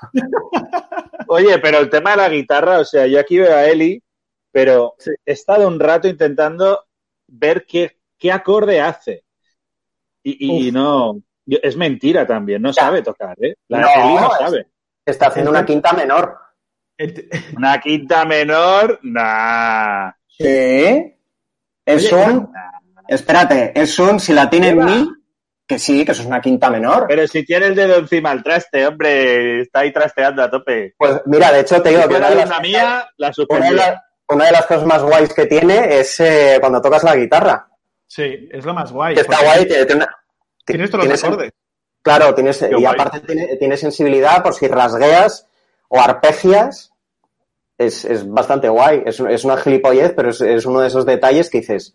Oye, pero el tema de la guitarra, o sea, yo aquí veo a Ellie, pero sí. he estado un rato intentando ver qué, qué acorde hace y, y no, es mentira también, no sabe tocar, ¿eh? La no, Ellie no sabe. Está haciendo una quinta menor. Una quinta menor, nah. Sí. Es Oye, un... Nah. Espérate, es un... Si la tiene en mi, que sí, que eso es una quinta menor. Pero si tiene el dedo encima al traste, hombre, está ahí trasteando a tope. Pues mira, de hecho te digo... Si que una, una, de las, una mía, la una, de la, una de las cosas más guays que tiene es eh, cuando tocas la guitarra. Sí, es lo más guay. Que está guay, tiene, tiene, tienes todos los acordes. Claro, tienes, y guay. Aparte tiene, tiene sensibilidad por si rasgueas o arpegias. Es, es bastante guay. Es, es una gilipollez, pero es, es uno de esos detalles que dices...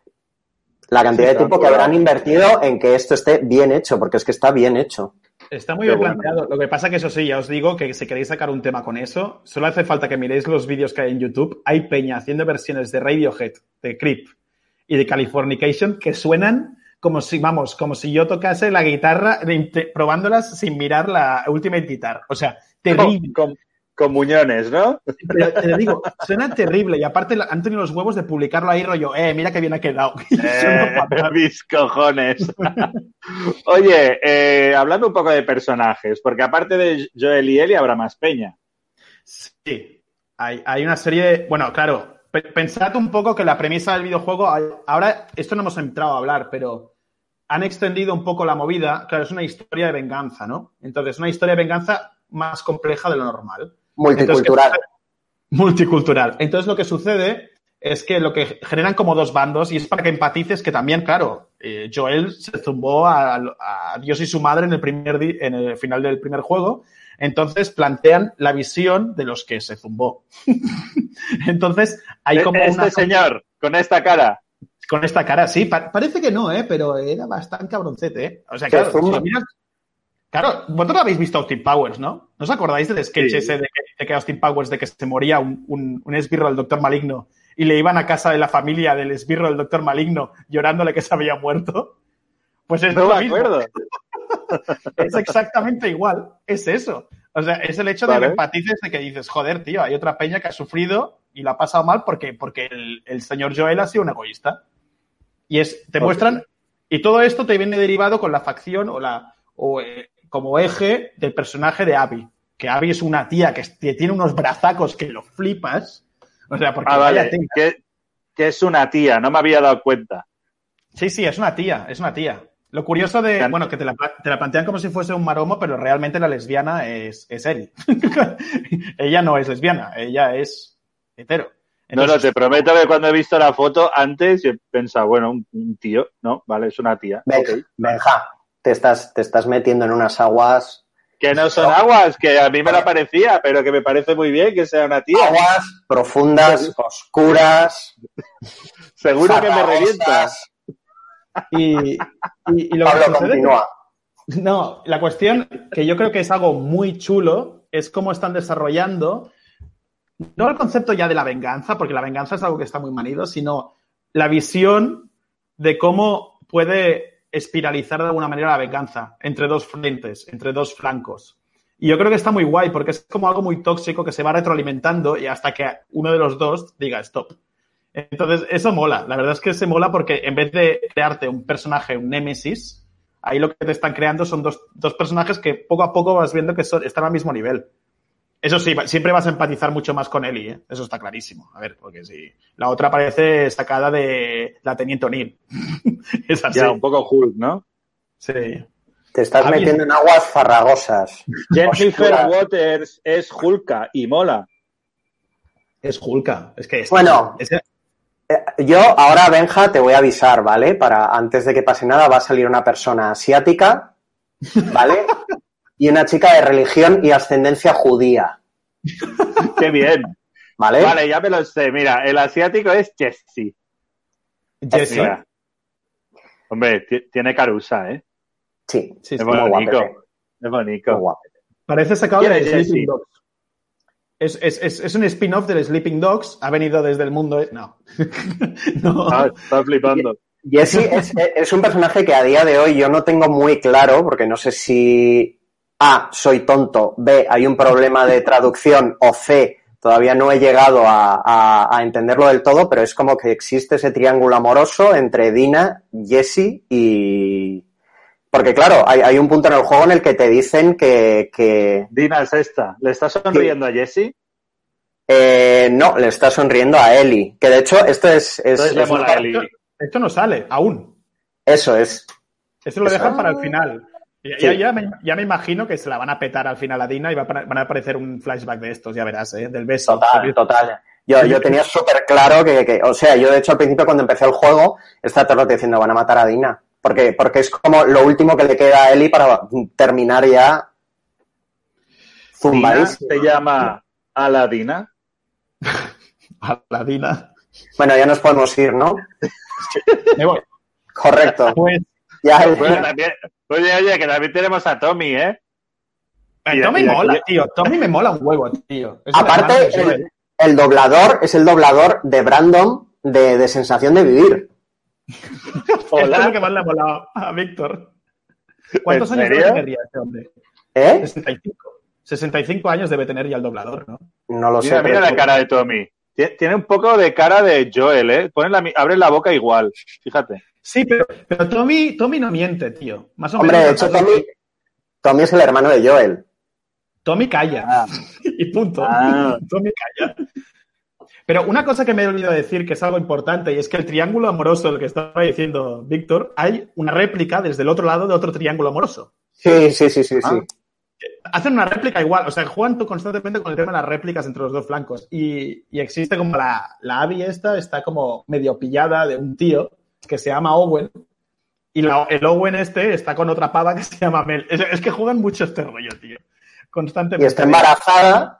La cantidad sí, de tiempo que habrán invertido en que esto esté bien hecho, porque es que está bien hecho. Está muy Qué bien bueno. planteado. Lo que pasa que eso sí, ya os digo que si queréis sacar un tema con eso, solo hace falta que miréis los vídeos que hay en YouTube. Hay peña haciendo versiones de Radiohead, de Creep y de Californication que suenan como si, vamos, como si yo tocase la guitarra probándolas sin mirar la Ultimate Guitar. O sea, terrible. Con, con muñones, ¿no? Pero te digo, suena terrible y aparte han tenido los huevos de publicarlo ahí rollo, eh, mira que bien ha quedado. Eh, mis cojones. Oye, eh, hablando un poco de personajes, porque aparte de Joel y Ellie habrá más peña. Sí, hay, hay una serie de... Bueno, claro, pensad un poco que la premisa del videojuego, ahora esto no hemos entrado a hablar, pero han extendido un poco la movida. Claro, es una historia de venganza, ¿no? Entonces, una historia de venganza más compleja de lo normal. Multicultural. Entonces, multicultural. Entonces, lo que sucede es que lo que generan como dos bandos, y es para que empatices que también, claro, eh, Joel se zumbó a, a Dios y su madre en el, primer di- en el final del primer juego. Entonces, plantean la visión de los que se zumbó. Entonces, hay como este una... señor, con esta cara. Con esta cara, sí. Pa- parece que no, ¿eh? Pero era bastante cabroncete, ¿eh? O sea, claro, si lo miras... Claro, vosotros habéis visto Austin Powers, ¿no? ¿No os acordáis del sketch sí. ese de que, de que Austin Powers, de que se moría un, un, un esbirro del Doctor Maligno y le iban a casa de la familia del esbirro del Doctor Maligno llorándole que se había muerto? Pues es no lo me mismo. acuerdo. Es exactamente igual. Es eso. O sea, es el hecho vale. de que empatices de que dices, joder, tío, hay otra peña que ha sufrido y lo ha pasado mal porque, porque el, el señor Joel ha sido un egoísta. Y es, te muestran, y todo esto te viene derivado con la facción o la o eh, como eje del personaje de Abby. Que Abby es una tía que, que tiene unos brazacos que lo flipas. O sea, porque ah, vaya vale. tía. Que, que es una tía, no me había dado cuenta. Sí, sí, es una tía, es una tía. Lo curioso de, bueno, que te la, te la plantean como si fuese un maromo, pero realmente la lesbiana es, es Ellie. Ella no es lesbiana, ella es hetero. Entonces, no, no, te prometo que cuando he visto la foto antes, he pensado, bueno, un, un tío, ¿no? Vale, es una tía. Benja, okay. Benja, te estás, te estás metiendo en unas aguas... Que no son aguas, que a mí me la parecía, pero que me parece muy bien que sea una tía. Aguas profundas, oscuras... Seguro que me revientas. Y, y, y lo Pablo, que sucede continúa. Que, no, la cuestión que yo creo que es algo muy chulo es cómo están desarrollando no el concepto ya de la venganza, porque la venganza es algo que está muy manido, sino la visión de cómo puede espiralizar de alguna manera la venganza entre dos frentes, entre dos flancos. Y yo creo que está muy guay porque es como algo muy tóxico que se va retroalimentando y hasta que uno de los dos diga stop. Entonces, eso mola. La verdad es que se mola porque en vez de crearte un personaje, un némesis, ahí lo que te están creando son dos, dos personajes que poco a poco vas viendo que son, están al mismo nivel. Eso sí, siempre vas a empatizar mucho más con Ellie, ¿eh? Eso está clarísimo. A ver, porque si la otra parece sacada de la Teniente O'Neill. Es así. Ya, un poco Hulk, ¿no? Sí. Te estás metiendo en aguas farragosas. Jennifer Waters es Hulka y mola. Es Hulka. Es que es... Bueno... Es... Yo ahora, Benja, te voy a avisar, ¿vale? Para antes de que pase nada va a salir una persona asiática, ¿vale? Y una chica de religión y ascendencia judía. ¡Qué bien! ¿Vale? Vale, ya me lo sé. Mira, el asiático es Jesse. Jesse. Mira. Hombre, t- tiene carusa, ¿eh? Sí, sí, es sí. bonito. Es bonito. Parece sacado de Jesse? Sleeping Dogs. Es, es, es, es un spin-off del Sleeping Dogs. Ha venido desde el mundo... No. No. Ah, está flipando. Jesse es, es un personaje que a día de hoy yo no tengo muy claro, porque no sé si A, soy tonto, B, hay un problema de traducción, o C, todavía no he llegado a, a, a entenderlo del todo, pero es como que existe ese triángulo amoroso entre Dina, Jesse y... Porque claro, hay, hay un punto en el juego en el que te dicen que... que... Dina es esta. ¿Le estás sonriendo sí. a Jesse? Eh, no, le está sonriendo a Ellie. Que de hecho, esto es... es, Entonces le es mola una... a Ellie. Esto no sale, aún. Eso es. Esto lo Eso. dejan para el final. Ya, Sí. ya, ya, me, ya me imagino que se la van a petar al final a Dina y va a, van a aparecer un flashback de estos, ya verás, ¿eh? Del beso. Total, total. Yo, yo tenía súper claro que, que, o sea, yo de hecho al principio cuando empecé el juego, estaba todo el rato diciendo, van a matar a Dina. Porque, porque es como lo último que le queda a Ellie para terminar ya Dina se llama Aladina. Aladina. Bueno, ya nos podemos ir, ¿no? Me voy. Correcto. Pues, ya, bueno, también, oye, oye, que también tenemos a Tommy, ¿eh? Y, Tommy y mola, aquí... tío. Tommy me mola un huevo, tío. Es aparte, el, el, el doblador es el doblador de Brandon de, de Sensación de Vivir. Hola. Esto es lo que más le ha molado a Víctor. ¿Cuántos años debe tener ya este hombre? ¿Eh? sesenta y cinco. sesenta y cinco años debe tener ya el doblador, ¿no? No lo mira, sé. Mira la tú... cara de Tommy. Tiene un poco de cara de Joel, ¿eh? Pone la, abre la boca igual, fíjate. Sí, pero, pero Tommy, Tommy no miente, tío. Más o Hombre, menos. de hecho, Tommy, Tommy es el hermano de Joel. Tommy calla. Ah. Y punto. Ah. Tommy calla. Pero una cosa que me he olvidado decir, que es algo importante, y es que el triángulo amoroso, el que estaba diciendo Víctor, hay una réplica desde el otro lado de otro triángulo amoroso. Sí, sí, sí, sí, ah. sí. Hacen una réplica igual, o sea, juegan constantemente con el tema de las réplicas entre los dos flancos. Y, y existe como la, la Abby esta, está como medio pillada de un tío que se llama Owen. Y la, el Owen este está con otra pava que se llama Mel. Es, es que juegan mucho este rollo, tío. Constantemente. Y está embarazada.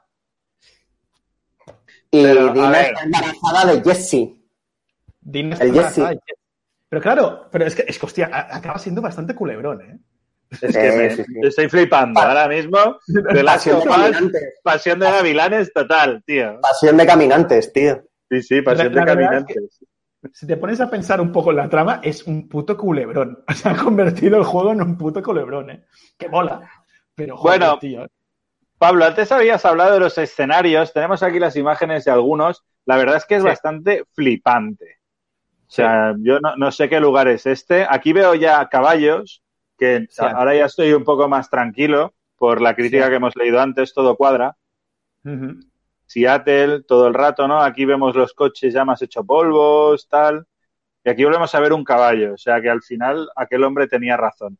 Y Pero, Dina está embarazada de Jesse. Dina está el embarazada Jesse. de Jesse. Pero claro, pero es que, es que hostia, acaba siendo bastante culebrón, ¿eh? Es que me, sí, sí. estoy flipando pa ahora mismo de la pasión de, pasión de gavilanes total, tío. Pasión de caminantes, tío. Sí, sí, pasión la, de la caminantes. Si te pones a pensar un poco en la trama, es un puto culebrón. O sea, ha convertido el juego en un puto culebrón, ¿eh? Que mola. Pero, joder, bueno, tío. Pablo, antes habías hablado de los escenarios. Tenemos aquí las imágenes de algunos. la verdad es que es Sí. bastante flipante. O Sí. sea, yo no, no sé qué lugar es este. Aquí veo ya caballos, que Sí. ahora ya estoy un poco más tranquilo por la crítica Sí. que hemos leído antes, todo cuadra. Uh-huh. Seattle, todo el rato, ¿no? Aquí vemos los coches ya más hecho polvos, tal. Y aquí volvemos a ver un caballo. O sea, que al final aquel hombre tenía razón.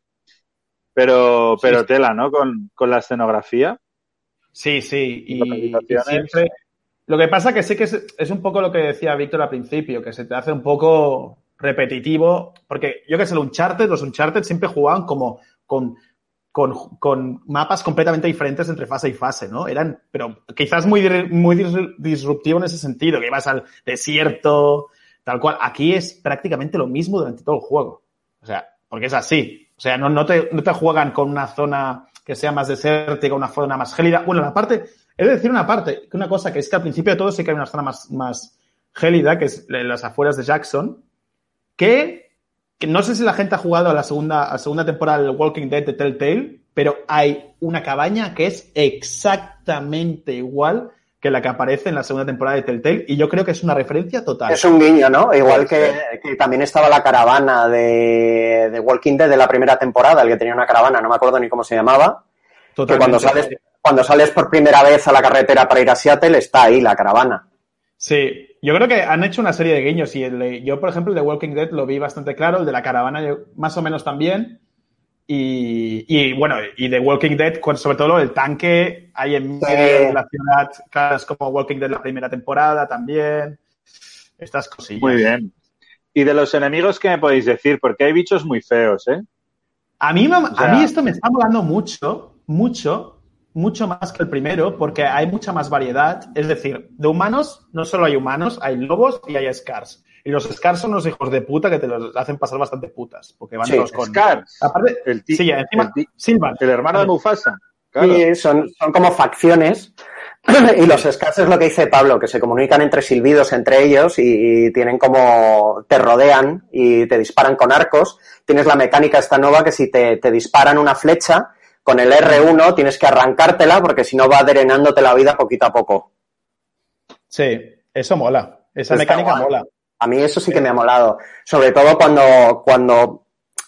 Pero, pero Sí. tela, ¿no? Con, con la escenografía. Sí, sí, Las y, y habitaciones. siempre... Lo que pasa que sí que es, es un poco lo que decía Víctor al principio, que se te hace un poco repetitivo, porque yo que sé, los Uncharted, los Uncharted siempre jugaban como con, con, con mapas completamente diferentes entre fase y fase, ¿no? Eran, pero quizás muy, muy disruptivo en ese sentido, que ibas al desierto, tal cual. Aquí es prácticamente lo mismo durante todo el juego. O sea, porque es así. O sea, no, no, te, no te juegan con una zona que sea más desértica, una zona más gélida. Bueno, la parte... He de decir una parte, que una cosa, que es que al principio de todo sí que hay una zona más, más gélida, que es en las afueras de Jackson, que, que no sé si la gente ha jugado a la segunda, a la segunda temporada del Walking Dead de Telltale, pero hay una cabaña que es exactamente igual que la que aparece en la segunda temporada de Telltale, y yo creo que es una referencia total. Es un guiño, ¿no? Igual que, que también estaba la caravana de, de Walking Dead de la primera temporada, el que tenía una caravana, no me acuerdo ni cómo se llamaba, Totalmente. que cuando sales... Cuando sales por primera vez a la carretera para ir a Seattle, está ahí la caravana. Sí, yo creo que han hecho una serie de guiños y el de, yo, por ejemplo, el de Walking Dead lo vi bastante claro, el de la caravana yo, más o menos también. Y, y bueno, y de Walking Dead, sobre todo el tanque ahí en medio Sí. de la ciudad, claro, es como Walking Dead la primera temporada también. Estas cosillas. Muy bien. Y de los enemigos, ¿qué me podéis decir? Porque hay bichos muy feos, ¿eh? A mí, me, O sea, a mí esto me está molando mucho, mucho, mucho más que el primero, porque hay mucha más variedad. Es decir, de humanos, no solo hay humanos, hay lobos y hay Scars. Y los Scars son los hijos de puta que te los hacen pasar bastante putas, porque van Sí, todos con... Scars. Aparte, El ti- sí, encima, el ti- Silvan. El hermano de Mufasa. Claro. Y son, son como facciones. Y los Scars es lo que dice Pablo, que se comunican entre silbidos entre ellos y, y tienen como... te rodean y te disparan con arcos. Tienes la mecánica esta nueva que si te, te disparan una flecha, con el erre uno tienes que arrancártela porque si no va drenándote la vida poquito a poco. Sí, eso mola. Esa Está mecánica guay. mola. A mí eso sí que me ha molado. Sobre todo cuando, cuando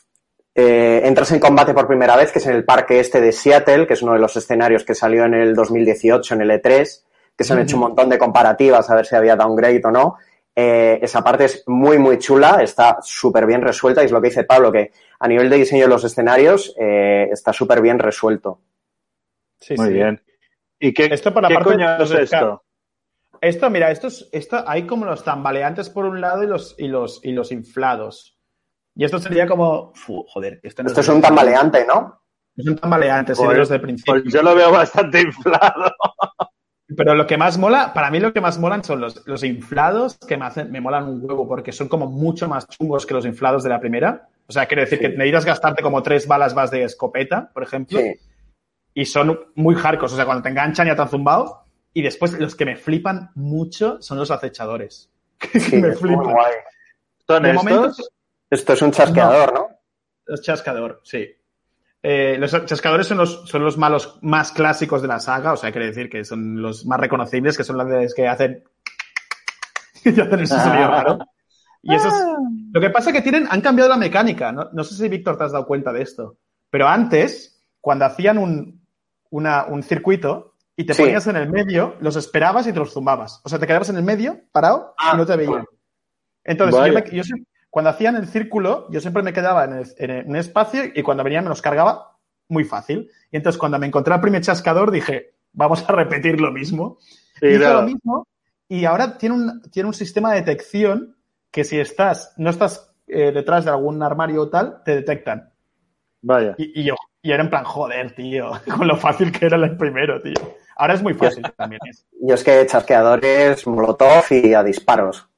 eh, entras en combate por primera vez, que es en el parque este de Seattle, que es uno de los escenarios que salió en el dos mil dieciocho en el E tres, que se han hecho un montón de comparativas a ver si había downgrade o no. Eh, esa parte es muy, muy chula, está súper bien resuelta y es lo que dice Pablo, que a nivel de diseño de los escenarios eh, está súper bien resuelto. Sí, Muy sí. bien. ¿Y qué, Esto por la ¿qué parte coño de los es esto? Esto, mira, esto es, esto, hay como los tambaleantes por un lado y los, y los, y los inflados. Y esto sería como, fu, joder, esto, no Esto es de- un tambaleante, ¿no? Es un tambaleante, sí, de Pues, los del principio. pues yo lo veo bastante inflado. Pero lo que más mola, para mí lo que más molan son los, los inflados, que me hacen, me molan un huevo, porque son como mucho más chungos que los inflados de la primera. O sea, quiero decir Sí. que necesitas gastarte como tres balas más de escopeta, por ejemplo. Sí. Y son muy hardcore. O sea, cuando te enganchan ya te han zumbado. Y después los que me flipan mucho son los acechadores. Sí, me es muy flipan. guay. ¿Son De estos? momento, Esto es un chasqueador, ¿no? los chascador, sí. Eh, los chascadores son los, son los malos más clásicos de la saga, o sea, quiere decir que son los más reconocibles, que son los de- que hacen... y hacen ese sonido raro. Y eso es... Lo que pasa es que tienen, han cambiado la mecánica. No, no sé si, Víctor, te has dado cuenta de esto. Pero antes, cuando hacían un, una, un circuito y te Sí. ponías en el medio, los esperabas y te los zumbabas. O sea, te quedabas en el medio, parado, Ah, y no te veían. bueno. Entonces, yo, Vaya. me- yo siempre- cuando hacían el círculo, yo siempre me quedaba en, el, en, el- en un espacio y cuando venían me los cargaba muy fácil. Y entonces, cuando me encontré al primer chascador, dije, vamos a repetir lo mismo. Sí, Hice claro. lo mismo y ahora tiene un, tiene un sistema de detección que si estás, no estás eh, detrás de algún armario o tal, te detectan. Vaya. Y, y yo, y era en plan, joder, tío, con lo fácil que era el primero, tío. Ahora es muy fácil también. Es. Yo es que chasqueadores, molotov y a disparos.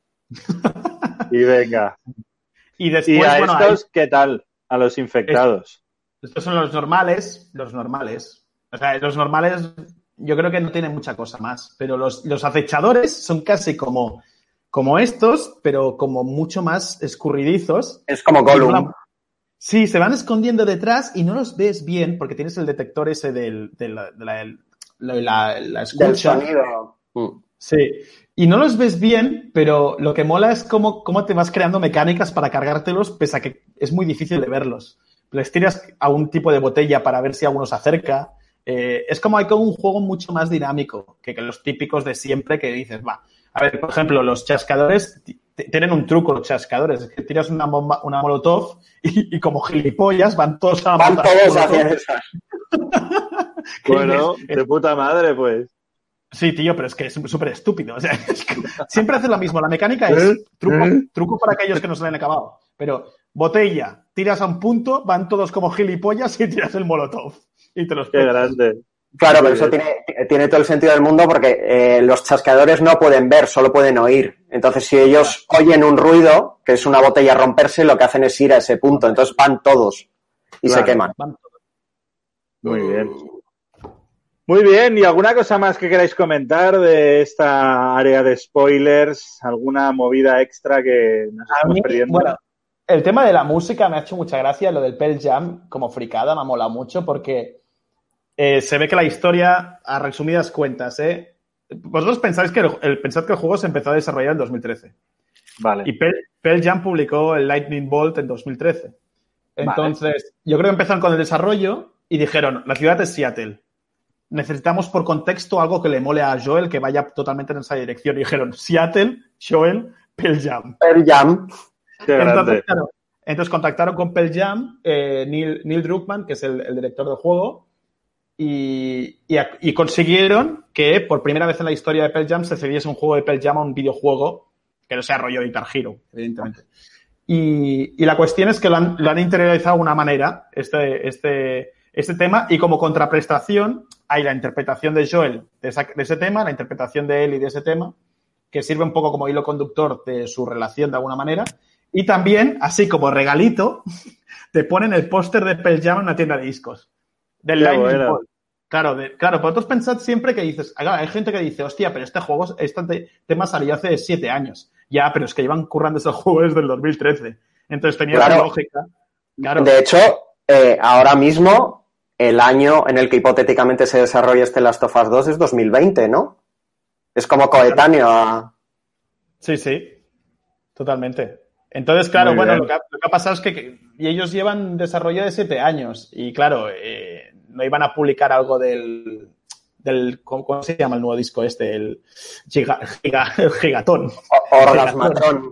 Y venga. Y ¿Y después, a bueno, estos qué tal? A los infectados. hay- estos son los normales, los normales. O sea, los normales yo creo que no tienen mucha cosa más, pero los, los acechadores son casi como, como estos, pero como mucho más escurridizos. Es como Y no Gollum. la- Sí, se van escondiendo detrás y no los ves bien porque tienes el detector ese del, de la, de la, la- la- la Del escucha. sonido. Mm. Sí, y no los ves bien, pero lo que mola es cómo, cómo te vas creando mecánicas para cargártelos, pese a que es muy difícil de verlos. Les tiras a un tipo de botella para ver si alguno se acerca. Eh, es como hay como un juego mucho más dinámico que, que los típicos de siempre que dices, va. A ver, por ejemplo, los chascadores t- t- tienen un truco, los chascadores. Es que tiras una bomba, una molotov y, y como gilipollas van todos a la Van montaña. todos hacia esa. Bueno, de puta madre, pues. Sí, tío, pero es que es súper estúpido. O sea, es que siempre hace lo mismo. La mecánica es truco, truco para aquellos que no se lo han acabado. Pero botella, tiras a un punto, van todos como gilipollas y tiras el molotov. Y te los Qué grande. Claro, pero eso tiene, tiene todo el sentido del mundo porque eh, los chasqueadores no pueden ver, solo pueden oír. Entonces, si ellos oyen un ruido, que es una botella romperse, lo que hacen es ir a ese punto. Entonces van todos y Claro, se queman. Van todos. Muy bien. Muy bien, ¿y alguna cosa más que queráis comentar de esta área de spoilers? ¿Alguna movida extra que nos A estamos mí, perdiendo? bueno, el tema de la música me ha hecho mucha gracia, lo del Pearl Jam como fricada me ha molado mucho porque eh, se ve que la historia, a resumidas cuentas, ¿eh? Vosotros pensáis que el, el, pensad que el juego se empezó a desarrollar en dos mil trece. Vale. Y Pearl, Pearl Jam publicó el Lightning Bolt en dos mil trece. Entonces, vale. Yo creo que empezaron con el desarrollo y dijeron, la ciudad es Seattle. Necesitamos por contexto algo que le mole a Joel, que vaya totalmente en esa dirección. Y dijeron, Seattle, Joel, Pearl Jam. Pearl Jam. Qué grande. Entonces, claro, entonces contactaron con Pearl Jam, eh, Neil, Neil Druckmann, que es el, el director del juego, y, y, y consiguieron que por primera vez en la historia de Pearl Jam se cediese un juego de Pearl Jam a un videojuego que no sea rollo Guitar Hero, evidentemente. Y, y la cuestión es que lo han, lo han interiorizado de una manera, este, este, este tema, y como contraprestación hay la interpretación de Joel de, esa, de ese tema, la interpretación de Ellie de ese tema, que sirve un poco como hilo conductor de su relación de alguna manera, y también, así como regalito, te ponen el póster de Pearl Jam en una tienda de discos. Del Lightning bueno. Bolt. Claro, de, claro, vosotros pensad siempre que dices, hay gente que dice, hostia, pero este juego, este tema salió hace siete años. Ya, pero es que llevan currando ese juego desde el dos mil trece. Entonces tenía claro. lógica. Claro. De hecho, eh, ahora mismo, el año en el que hipotéticamente se desarrolla este Last of Us dos es dos mil veinte, ¿no? Es como coetáneo a... Sí, sí. Totalmente. Entonces, claro, bueno, lo que, ha, lo que ha pasado es que, que ellos llevan desarrollo de siete años y, claro, eh, no iban a publicar algo del... del ¿cómo, ¿Cómo se llama el nuevo disco este? El, giga, giga, el Gigatón. Orgasmatón.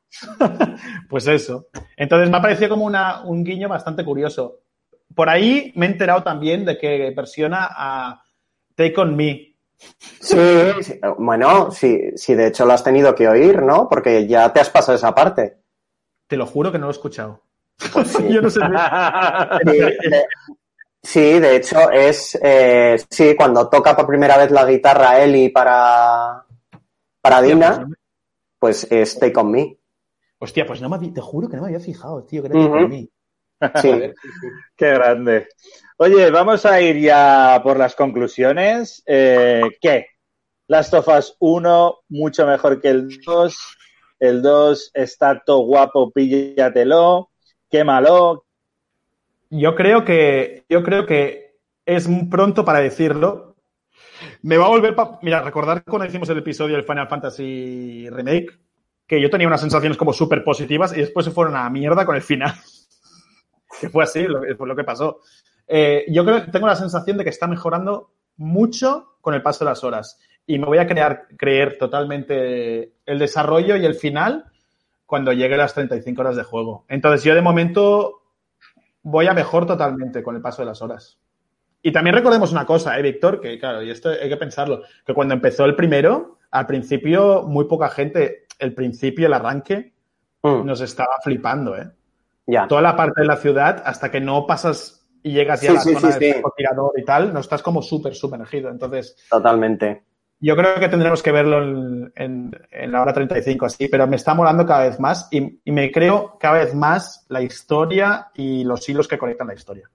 Pues eso. Entonces me ha parecido como una, un guiño bastante curioso. Por ahí me he enterado también de que versiona a Take On Me. Sí, sí, bueno, sí, sí, de hecho lo has tenido que oír, ¿no? Porque ya te has pasado esa parte. Te lo juro que no lo he escuchado. Pues sí. Yo no sé. Sí, de, sí, de hecho es, eh, sí, cuando toca por primera vez la guitarra Ellie para, para Dina, pues es Take On Me. Hostia, pues no me había, te juro que no me había fijado, tío, que era Take Uh-huh. On Me. Sí. Qué grande. Oye, vamos a ir ya por las conclusiones. Eh, ¿Qué? Last of Us uno, mucho mejor que el dos. El dos está todo guapo, píllatelo. Quémalo. Yo creo que, yo creo que es muy pronto para decirlo. Me va a volver pa... Mira, recordar cuando hicimos el episodio del Final Fantasy Remake, que yo tenía unas sensaciones como súper positivas y después se fueron a la mierda con el final. Que fue así, lo, fue lo que pasó. Eh, yo creo que tengo la sensación de que está mejorando mucho con el paso de las horas. Y me voy a crear, creer totalmente el desarrollo y el final cuando llegue a las treinta y cinco horas de juego. Entonces, yo de momento voy a mejor totalmente con el paso de las horas. Y también recordemos una cosa, ¿eh, Víctor? Que, claro, y esto hay que pensarlo, que cuando empezó el primero, al principio, muy poca gente, el principio, el arranque, mm. nos estaba flipando, ¿eh? Ya. Toda la parte de la ciudad, hasta que no pasas y llegas ya sí, a la sí, zona sí, del sí. tirador y tal, no estás como súper sumergido. Entonces, totalmente. Yo creo que tendremos que verlo en, en, en la hora treinta y cinco así, pero me está molando cada vez más y, y me creo cada vez más la historia y los hilos que conectan la historia.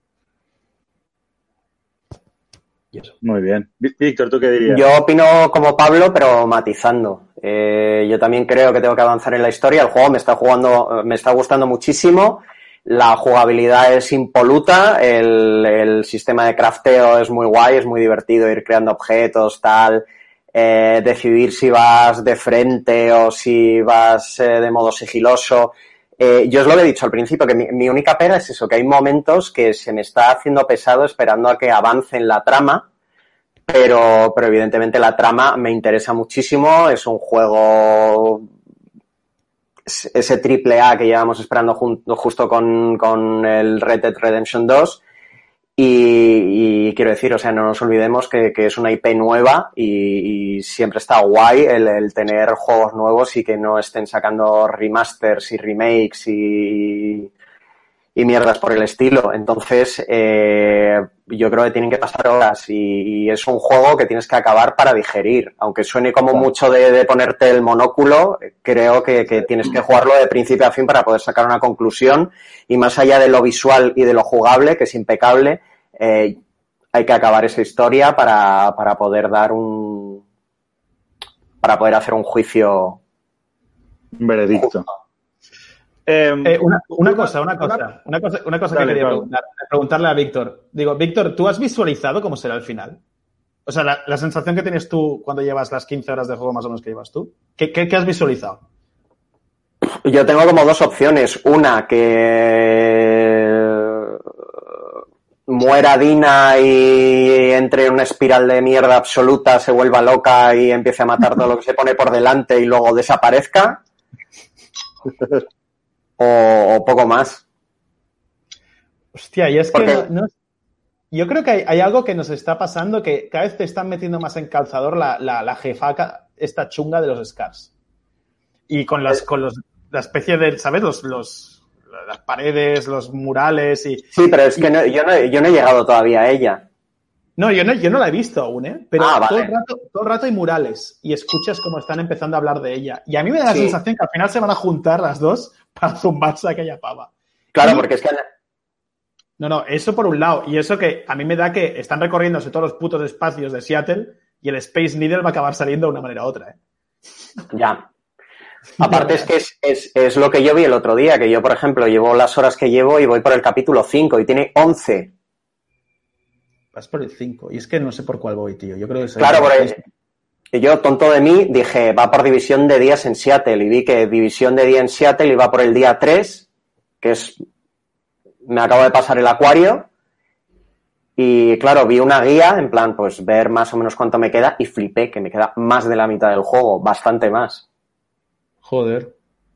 Y eso. Muy bien. Víctor, ¿tú qué dirías? Yo opino como Pablo, pero matizando. Eh, yo también creo que tengo que avanzar en la historia. El juego me está jugando, me está gustando muchísimo. La jugabilidad es impoluta. El, el sistema de crafteo es muy guay, es muy divertido ir creando objetos, tal. eh, decidir si vas de frente o si vas eh, de modo sigiloso. Eh, yo os lo he dicho al principio, que mi, mi única pega es eso, que hay momentos que se me está haciendo pesado esperando a que avance en la trama, pero, pero evidentemente la trama me interesa muchísimo, es un juego, ese triple A que llevamos esperando junto, justo con, con el Red Dead Redemption dos. Y, y quiero decir, o sea, no nos olvidemos que, que es una I P nueva y, y siempre está guay el, el tener juegos nuevos y que no estén sacando remasters y remakes y, y mierdas por el estilo. Entonces, eh, yo creo que tienen que pasar horas y, y es un juego que tienes que acabar para digerir. Aunque suene como mucho de, de ponerte el monóculo, creo que, que tienes que jugarlo de principio a fin para poder sacar una conclusión y más allá de lo visual y de lo jugable, que es impecable, eh, hay que acabar esa historia para, para poder dar un... para poder hacer un juicio... Un veredicto. Eh, eh, una, una cosa, una cosa, una cosa, una cosa Dale, que quería preguntar, preguntarle a Víctor. Digo, Víctor, ¿tú has visualizado cómo será el final? O sea, la, la sensación que tienes tú cuando llevas las quince horas de juego más o menos que llevas tú, ¿qué, qué, qué has visualizado? Yo tengo como dos opciones. Una, que muera Dina y entre en una espiral de mierda absoluta, se vuelva loca y empiece a matar todo lo que se pone por delante y luego desaparezca. O, o poco más. Hostia, y es Porque... que no, no, yo creo que hay, hay algo que nos está pasando, que cada vez te están metiendo más en calzador la, la, la jefaca, esta chunga de los Scars. Y con las, con los, la especie de, ¿sabes? Los, los, las paredes, los murales y... Sí, pero es que no, yo, no, yo no he llegado todavía a ella. No, yo no, yo no la he visto aún, ¿eh? Pero ah, vale. todo, el rato, todo el rato hay murales y escuchas cómo están empezando a hablar de ella. Y a mí me da la sí. sensación que al final se van a juntar las dos para zumbarse a aquella pava. Claro, y... porque es que... No, no, eso por un lado. Y eso que a mí me da que están recorriéndose todos los putos espacios de Seattle y el Space Needle va a acabar saliendo de una manera u otra, ¿eh? Ya. Aparte es que es, es, es lo que yo vi el otro día, que yo, por ejemplo, llevo las horas que llevo y voy por el capítulo cinco y tiene once. Vas por el cinco. Y es que no sé por cuál voy, tío. Yo creo que Claro, por el... yo, tonto de mí, dije, va por división de días en Seattle. Y vi que división de día en Seattle iba por el día tres, que es... Me acabo de pasar el acuario. Y, claro, vi una guía, en plan, pues, ver más o menos cuánto me queda. Y flipé, que me queda más de la mitad del juego. Bastante más. Joder.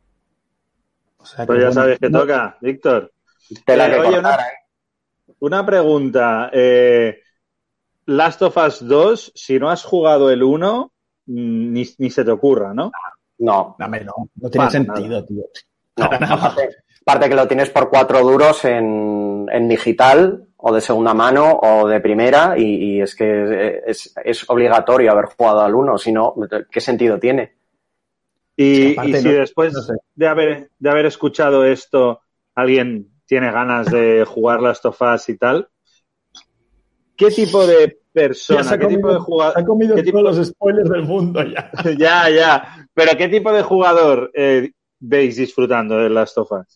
O sea, pues ya bueno, sabes que no... toca, Víctor. Te la eh, oye, una, una pregunta. Eh, Last of Us dos, si no has jugado el uno, ni, ni se te ocurra, ¿no? No. Dame, no. No tiene Para sentido, nada. Tío. No, aparte, aparte que lo tienes por cuatro duros en, en digital, o de segunda mano, o de primera, y, y es que es, es obligatorio haber jugado al uno, si no, ¿qué sentido tiene? Y, y si no, después no sé. de, haber, de haber escuchado esto, alguien tiene ganas de jugar Last of Us y tal, ¿qué tipo de persona, qué comido, tipo de jugador... Ha comido ¿qué todos tipo... los spoilers del mundo ya. ya, ya. Pero ¿qué tipo de jugador eh, veis disfrutando de Last of Us?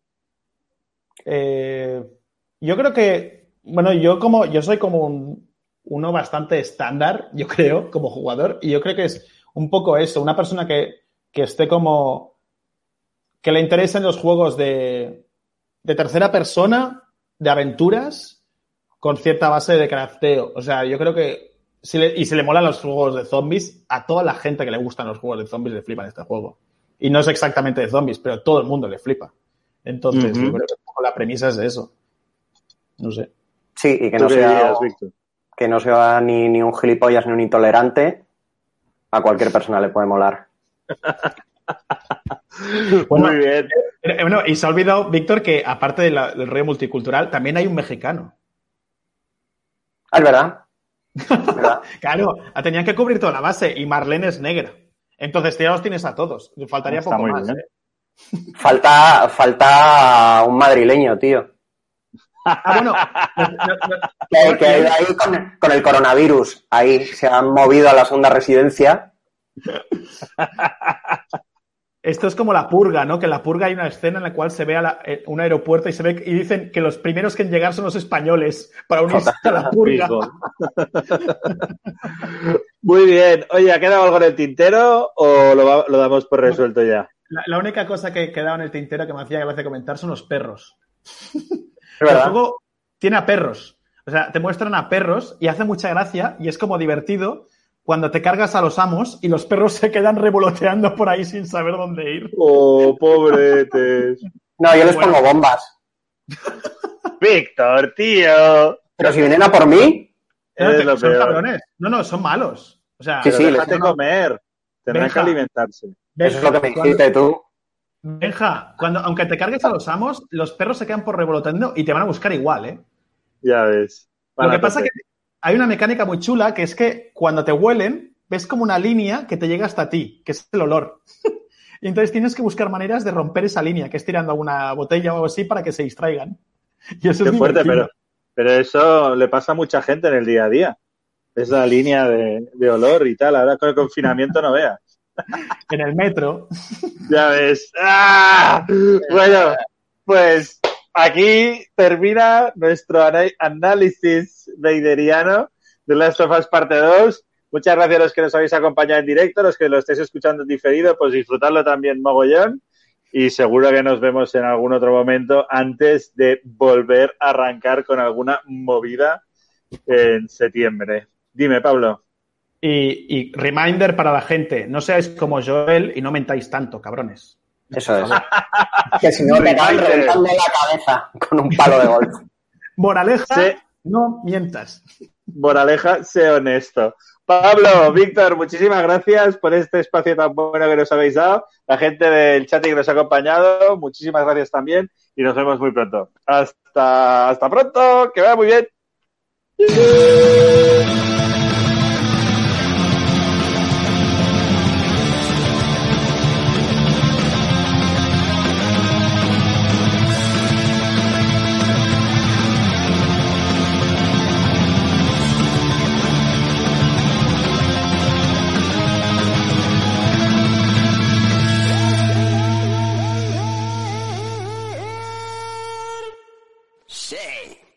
Eh, yo creo que, bueno, yo como yo soy como un, uno bastante estándar, yo creo, como jugador, y yo creo que es un poco eso, una persona que que esté como... que le interesen los juegos de, de tercera persona, de aventuras, con cierta base de crafteo. O sea, yo creo que... Si le, y si le molan los juegos de zombies, a toda la gente que le gustan los juegos de zombies le flipan este juego. Y no es exactamente de zombies, pero todo el mundo le flipa. Entonces, uh-huh. yo creo que la premisa es eso. No sé. Sí, y que no sea... Dirías, que no sea ni, ni un gilipollas ni un intolerante. A cualquier persona le puede molar. Bueno, muy bien. Eh, bueno, y se ha olvidado, Víctor, que aparte de la, del rollo multicultural, también hay un mexicano. Ah, es verdad. ¿Es verdad? Claro, tenían que cubrir toda la base y Marlene es negra. Entonces ya los tienes a todos. Faltaría Está poco más. ¿eh? Falta, falta un madrileño, tío. Ah, bueno. No, no, no. Que, que ahí con, con el coronavirus, ahí se han movido a la segunda residencia. Esto es como La Purga, ¿no? Que en La Purga hay una escena en la cual se ve a la, eh, un aeropuerto y se ve y dicen que los primeros que en llegar son los españoles para unirse a La Purga. Muy bien. Oye, ¿ha quedado algo en el tintero o lo, va, lo damos por resuelto ya? La, la única cosa que quedaba en el tintero que me hacía gracia comentar son los perros. Es verdad. El juego tiene a perros. O sea, te muestran a perros y hace mucha gracia y es como divertido cuando te cargas a los amos y los perros se quedan revoloteando por ahí sin saber dónde ir. Oh, pobretes. No, yo les Bueno. pongo bombas. Víctor, tío. Pero si vienen a por mí, No, Es te- lo son peor. cabrones. No, no, son malos. O sea, Sí, Pero sí, déjate les- comer. Tendrán Benja. que alimentarse. eso es lo que me cuando- dijiste tú. Benja, cuando, aunque te cargues a los amos, los perros se quedan por revoloteando y te van a buscar igual, ¿eh? Ya ves. Lo Van que a pasa es tope. que hay una mecánica muy chula que es que cuando te huelen, ves como una línea que te llega hasta ti, que es el olor. Y entonces tienes que buscar maneras de romper esa línea, que es tirando una botella o algo así para que se distraigan. Y eso Qué es fuerte, divertido. pero, pero eso le pasa a mucha gente en el día a día. Esa línea de, de olor y tal. Ahora con el confinamiento no veas. En el metro. Ya ves. ¡Ah! Bueno, pues aquí termina nuestro ana- análisis veideriano de Last of Us Parte dos. Muchas gracias a los que nos habéis acompañado en directo, los que lo estéis escuchando en diferido, pues disfrutarlo también mogollón. Y seguro que nos vemos en algún otro momento antes de volver a arrancar con alguna movida en septiembre. Dime, Pablo. Y, y reminder para la gente, no seáis como Joel y no mentáis tanto, cabrones. Eso es. Que si no te caen reventando la cabeza con un palo de golf. Moraleja, Sí. no mientas. Moraleja, sé honesto. Pablo, Víctor, muchísimas gracias por este espacio tan bueno que nos habéis dado. La gente del chat que nos ha acompañado, muchísimas gracias también y nos vemos muy pronto. Hasta, hasta pronto, que vaya muy bien. Say,